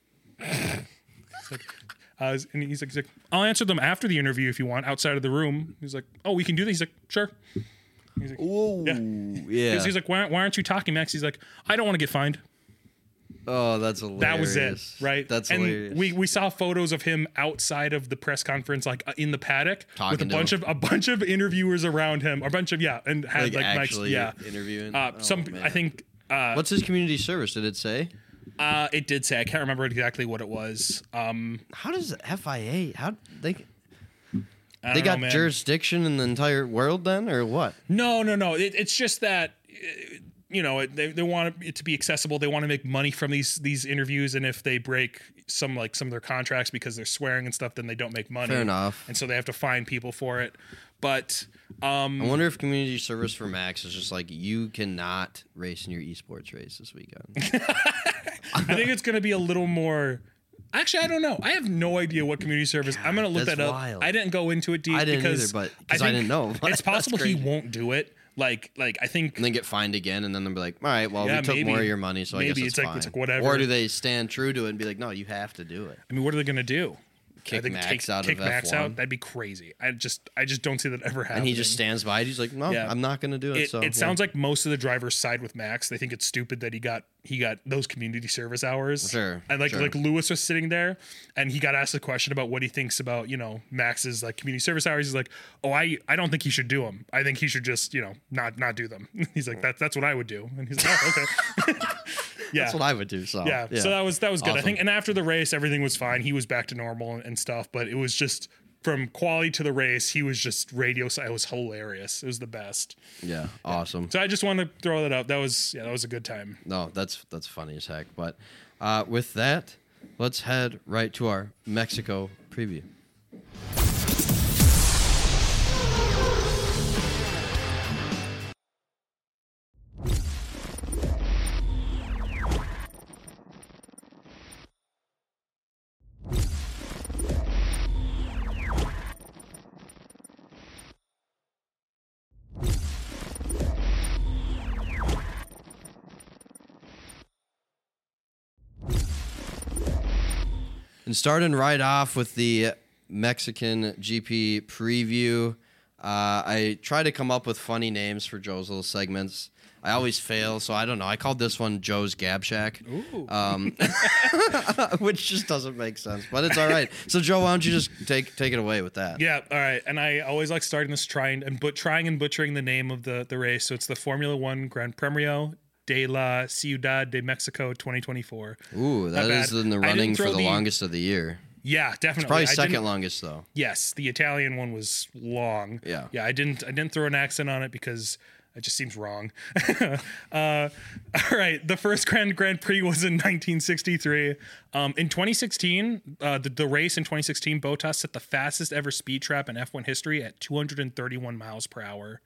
And he's like, I'll answer them after the interview if you want, outside of the room. He's like, oh, we can do this. He's like, sure. He's like, whoa, yeah. He's like, why aren't you talking, Max? He's like, I don't want to get fined. Oh, that's hilarious. That was it, right? That's hilarious. We saw photos of him outside of the press conference, like in the paddock, with a bunch of interviewers around him, and had like actually Mike's, interviewing. I think. What's his community service? Did it say? It did say. I can't remember exactly what it was. How does FIA? How they I got don't know, man. jurisdiction in the entire world then, or what? No. It's just that they want it to be accessible. They want to make money from these interviews, and if they break some of their contracts because they're swearing and stuff, then they don't make money. Fair enough. And so they have to find people for it. But I wonder if community service for Max is just like, you cannot race in your esports race this weekend. I think it's going to be a little more. Actually, I don't know. I have no idea what community service. I'm going to look that's that up. wild. I didn't go into it deep. I didn't because either, but I didn't know. It's possible he crazy. won't do it. Like I think. And then get fined again, and then they'll be like, all right, well, Yeah, we took maybe. more of your money, so I guess Maybe it's it's fine. like whatever. Or do they stand true to it and be like, no, you have to do it? I mean, what are they going to do? Kick Max out of kick Max F1? out. That'd be crazy. I just don't see that ever happening. And he just stands by it. He's like, no, Yeah. I'm not going to do it. It sounds like most of the drivers side with Max. They think it's stupid that he got those community service hours. Sure, And like sure. Lewis was sitting there, and he got asked a question about what he thinks about Max's like community service hours. He's like, oh, I don't think he should do them. I think he should just not do them. He's like, that's what I would do. And he's like, oh, okay. Yeah. That's what I would do. So Yeah. So that was good. I Awesome. think. And after the race, everything was fine. He was back to normal and stuff. But it was just from quality to the race, he was just radio. It was hilarious. It was the best. Yeah, awesome. So I just wanted to throw that up. That was a good time. No, that's funny as heck. But with that, let's head right to our Mexico preview. And starting right off with the Mexican GP preview, I try to come up with funny names for Joe's little segments. I always fail, so I don't know. I called this one Joe's Gab Shack, which just doesn't make sense, but it's all right. So, Joe, why don't you just take it away with that? Yeah, all right. And I always like starting this trying and butchering the name of the race. So it's the Formula One Gran Premio de la Ciudad de Mexico 2024. Ooh, that is in the running for the longest of the year. Yeah, definitely. It's probably I second didn't- longest though. Yes, the Italian one was long. Yeah. I didn't throw an accent on it because it just seems wrong. All right, the first Grand Prix was in 1963. In 2016, the race in 2016, Bottas set the fastest ever speed trap in F1 history at 231 miles per hour.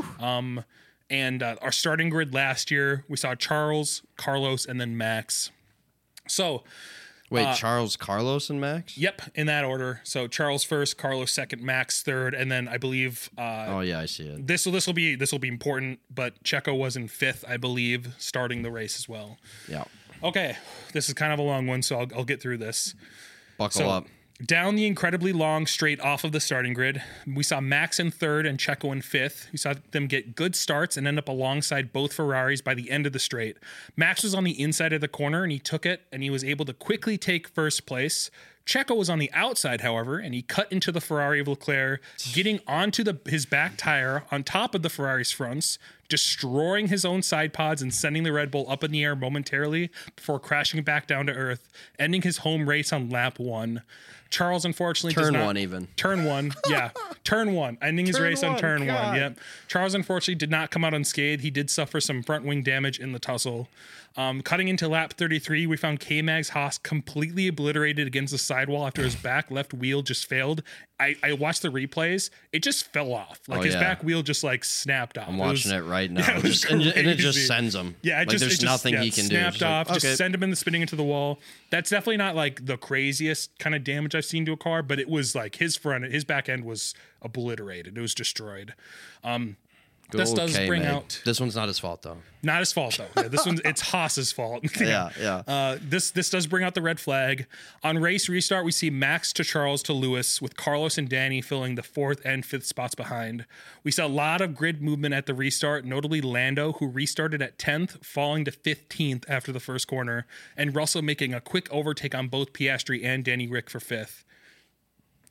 And our starting grid last year, we saw Charles, Carlos, and then Max. So. Wait, Charles, Carlos, and Max? Yep, in that order. So Charles first, Carlos second, Max third, and then I believe Oh yeah, I see it. this will be important. But Checo was in fifth, I believe, starting the race as well. Yeah. Okay, this is kind of a long one, so I'll get through this. Buckle up. Down the incredibly long straight off of the starting grid, we saw Max in third and Checo in fifth. We saw them get good starts and end up alongside both Ferraris by the end of the straight. Max was on the inside of the corner and he took it and he was able to quickly take first place. Checo was on the outside, however, and he cut into the Ferrari of Leclerc, getting onto his back tire on top of the Ferrari's fronts, destroying his own side pods and sending the Red Bull up in the air momentarily before crashing back down to earth, ending his home race on lap 1. Charles, unfortunately, Turn does not, one even. Turn one, yeah. Turn one, ending his Turn race on one, turn God. 1, yep. Charles, unfortunately, did not come out unscathed. He did suffer some front wing damage in the tussle. Cutting into lap 33, we found K-Mag's Haas completely obliterated against the sidewall after his back left wheel just failed. I watched the replays. It just fell off. Like his back wheel just like snapped off. I'm watching it right now. Yeah, it was and it crazy. just sends him. Yeah, like there's nothing he can do. snapped It's like, off. okay. Just send him in the spinning into the wall. That's definitely not like the craziest kind of damage I've seen to a car, but it was like his back end was obliterated. It was destroyed. This Good does old bring K-Mag. out This one's not his fault though. not his fault though. Yeah, this one's it's Haas's fault. Yeah. This does bring out the red flag. On race restart, we see Max to Charles to Lewis, with Carlos and Danny filling the 4th and 5th spots behind. We saw a lot of grid movement at the restart, notably Lando, who restarted at 10th, falling to 15th after the first corner, and Russell making a quick overtake on both Piastri and Danny Rick for 5th.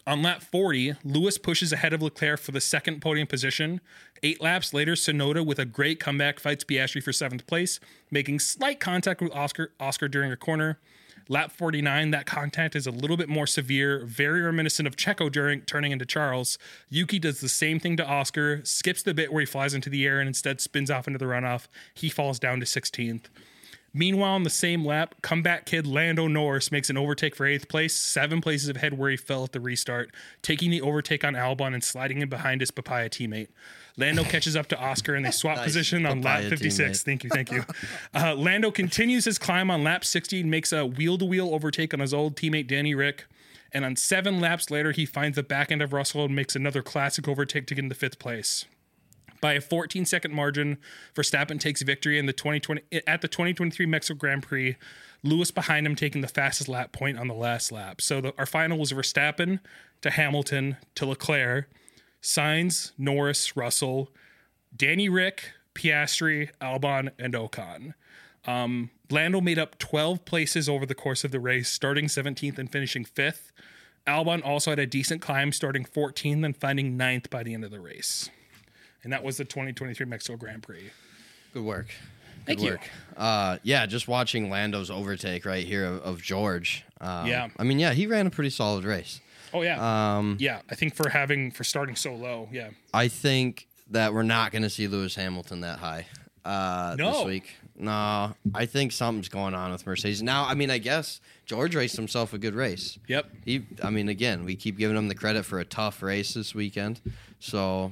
On lap 40, Lewis pushes ahead of Leclerc for the second podium position. 8 laps later, Tsunoda, with a great comeback, fights Piastri for 7th place, making slight contact with Oscar during a corner. Lap 49, that contact is a little bit more severe, very reminiscent of Checo during turning into Charles. Yuki does the same thing to Oscar, skips the bit where he flies into the air and instead spins off into the runoff. He falls down to 16th. Meanwhile, in the same lap, comeback kid Lando Norris makes an overtake for 8th place, 7 places ahead where he fell at the restart, taking the overtake on Albon and sliding in behind his Papaya teammate. Lando catches up to Oscar and they swap position on lap 56. Teammate. Thank you. Lando continues his climb on lap 60 and makes a wheel-to-wheel overtake on his old teammate Danny Rick. And on 7 laps later, he finds the back end of Russell and makes another classic overtake to get into 5th place. By a 14-second margin, Verstappen takes victory at the 2023 Mexico Grand Prix. Lewis behind him taking the fastest lap point on the last lap. So our final was Verstappen to Hamilton to Leclerc, Sainz, Norris, Russell, Danny Rick, Piastri, Albon, and Ocon. Lando made up 12 places over the course of the race, starting 17th and finishing 5th. Albon also had a decent climb, starting 14th and finding 9th by the end of the race. And that was the 2023 Mexico Grand Prix. Good work. Thank you. Yeah, just watching Lando's overtake right here of George. Yeah. I mean, yeah, he ran a pretty solid race. Oh, yeah. Yeah, I think for starting so low, yeah. I think that we're not going to see Lewis Hamilton that high this week. No, I think something's going on with Mercedes. Now, I mean, I guess George raced himself a good race. Yep. Again, we keep giving him the credit for a tough race this weekend. So...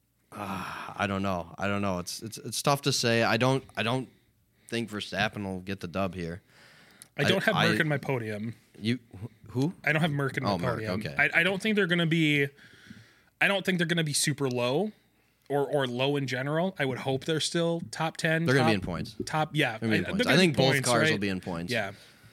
I don't know. It's tough to say. I don't think Verstappen will get the dub here. I don't have Merck in my podium. You who? I don't have Merck in my podium. Okay. I don't think they're going to be. I don't think they're going to be super low, or low in general. I would hope they're still top 10. They're going to be in points. Top, yeah. I think both cars will be in points. Yeah.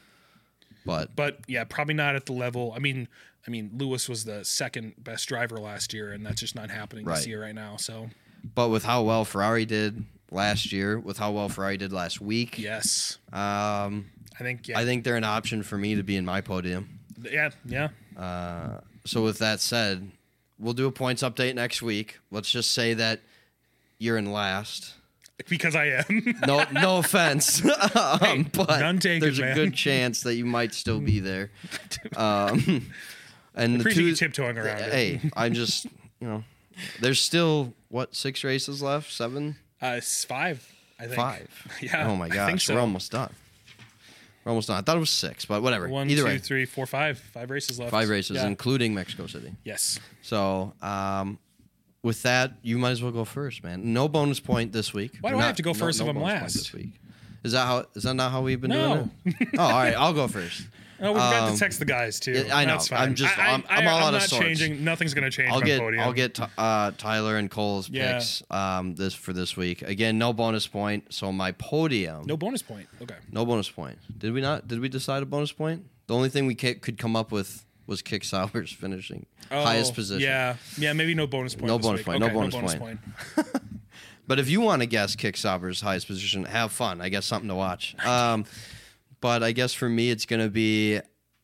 But yeah, probably not at the level. I mean, Lewis was the second best driver last year, and that's just not happening this year right now. So, but with how well Ferrari did last year, with how well Ferrari did last week, yes, I think they're an option for me to be in my podium. Yeah. So with that said, we'll do a points update next week. Let's just say that you're in last. Because I am. No offense. But none taken, there's man. a good chance that you might still be there. And I appreciate you tiptoeing around it. Hey, I'm just, there's still, 6 races left? 7? 5, I think. 5? Yeah. Oh, my gosh. I think so. We're almost done. I thought it was 6, but whatever. 1, Either 2, way. 3, 4, 5. 5 races left. 5 races, including Mexico City. Yes. So, with that, you might as well go first, man. No bonus point this week. Why do I have to go first if I'm last? This week. Is that not how we've been doing it? Oh, all right. I'll go first. Oh, we've got to text the guys too. I know. That's fine. I'm all out of not sorts. changing. Nothing's going to change my podium. I'll get Tyler and Cole's picks this week. Again, no bonus point. So my podium. No bonus point. Okay. No bonus point. Did we not? Did we decide a bonus point? The only thing we could come up with was Kick Sauer's finishing highest position. Yeah. Maybe no bonus point. No bonus point. Okay, no bonus point. But if you want to guess Kick Sauer's highest position, have fun. I guess something to watch. But I guess for me, it's going to be,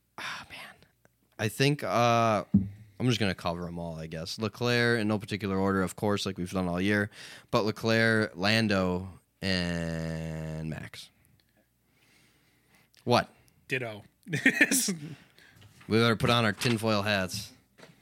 I think I'm just going to cover them all, I guess. Leclerc in no particular order, of course, like we've done all year. But Leclerc, Lando, and Max. What? Ditto. We better put on our tinfoil hats.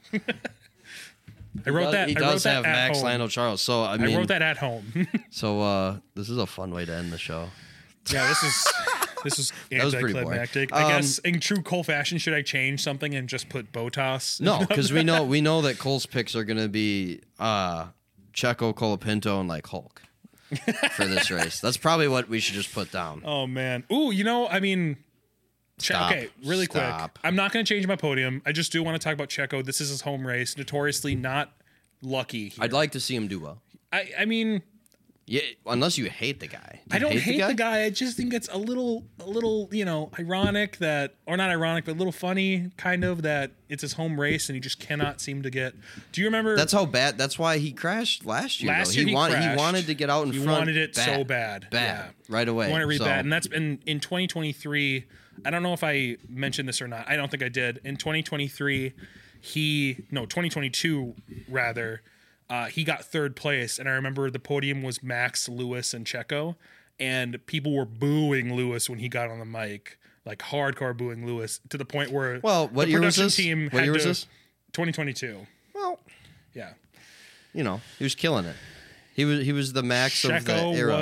I wrote that. He does have Max, Lando, Charles. So I wrote that at home. So this is a fun way to end the show. Yeah, this is anticlimactic. I guess in true Cole fashion, should I change something and just put Bottas? No, because we know that Cole's picks are going to be Checo, Colapinto, and like Hulk for this race. That's probably what we should just put down. Oh man. Ooh, okay, really quick. I'm not going to change my podium. I just do want to talk about Checo. This is his home race. Notoriously not lucky here. I'd like to see him do well. I mean... Yeah, unless you hate the guy. I don't hate the guy. I just think it's a little, ironic that, or not ironic, but a little funny, kind of, that it's his home race and he just cannot seem to get. Do you remember? That's how bad. That's why he crashed last year. Last year he crashed. He wanted to get out in front. He wanted it so bad. Right away. He wanted it really bad, and that's been in 2023. I don't know if I mentioned this or not. I don't think I did. In 2023, 2022 rather. He got third place, and I remember the podium was Max, Lewis, and Checo, and people were booing Lewis when he got on the mic, like hardcore booing Lewis, to the point where what year was this? What year was this? 2022. Well, yeah, he was killing it. He was the Max of the era.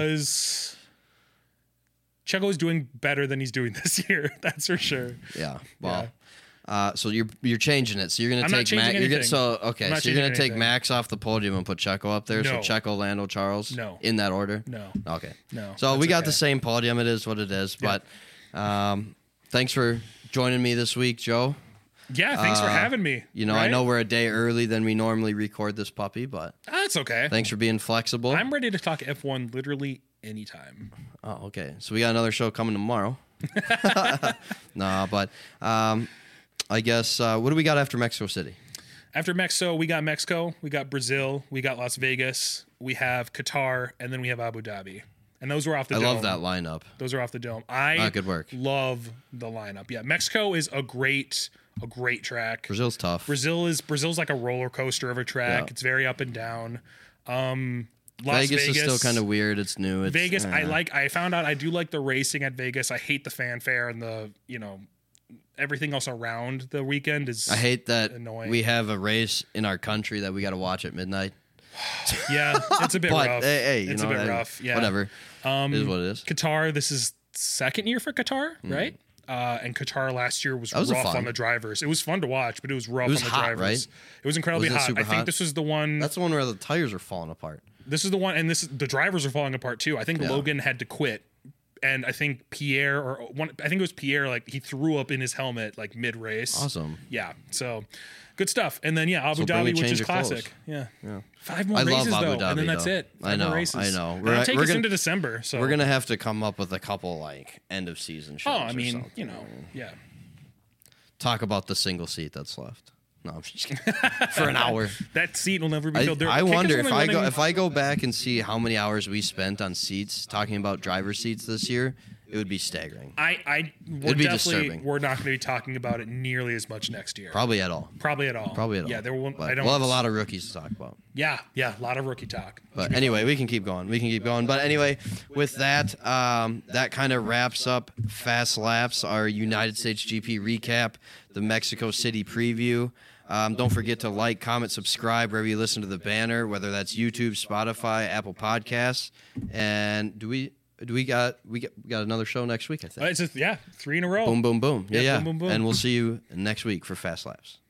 Checo was doing better than he's doing this year. That's for sure. Yeah. Well. Yeah. So you're changing it. So you're going to take Max. So you're going to take Max off the podium and put Checo up there. No. So Checo, Lando, Charles. No. In that order. No. Okay. No. So we got the same podium. It is what it is. Yeah. But thanks for joining me this week, Joe. Yeah. Thanks for having me. Right? I know we're a day early than we normally record this puppy, but that's okay. Thanks for being flexible. I'm ready to talk F1 literally anytime. Oh, okay. So we got another show coming tomorrow. But I guess what do we got after Mexico City? After Mexico, we got Brazil, we got Las Vegas, we have Qatar, and then we have Abu Dhabi. And those were off the dome. I love that lineup. Those are off the dome. Good work. Love the lineup. Yeah, Mexico is a great track. Brazil's tough. Brazil's like a roller coaster of a track. Yeah. It's very up and down. Las Vegas is still kind of weird. It's new. Vegas, I found out I do like the racing at Vegas. I hate the fanfare and the, everything else around the weekend is. I hate that annoying. We have a race in our country that we got to watch at midnight. Yeah, it's a bit rough. Hey, it's a bit rough. Yeah, whatever. It is what it is. Qatar. This is second year for Qatar, right? And Qatar last year was rough on the drivers. It was fun to watch, but it was rough on the drivers. Right? It was incredibly hot. I think this was the one. That's the one where the tires are falling apart. This is the one, and the drivers are falling apart too. I think Logan had to quit, and I think Pierre I think it was Pierre. Like he threw up in his helmet like mid race. Awesome. Yeah. So good stuff. And then Abu Dhabi, which is classic. Yeah. 5 more races love Abu though, Dhabi, and then that's it. 5 more races. I know. It'll take us into December. So we're gonna have to come up with a couple like end of season shows. Oh, I mean, yeah. Talk about the single seat that's left. No, I'm just kidding. For an hour. That seat will never be filled. I wonder if I go back and see how many hours we spent on seats talking about driver seats this year, it would be staggering. It'd be disturbing. We're not going to be talking about it nearly as much next year. Probably at all. Yeah, we'll have a lot of rookies to talk about. Yeah, a lot of rookie talk. But anyway, we can keep going. But anyway, with that, that kind of wraps up Fast Laps, our United States GP recap, the Mexico City preview. Don't forget to like, comment, subscribe wherever you listen to the banner, whether that's YouTube, Spotify, Apple Podcasts. And we got another show next week, I think. It's 3 in a row. Boom, boom, boom. Yeah. Boom, boom, boom. And we'll see you next week for Fast Laps.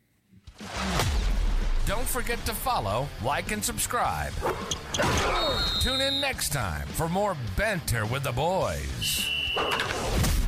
Don't forget to follow, like, and subscribe. Tune in next time for more banter with the boys.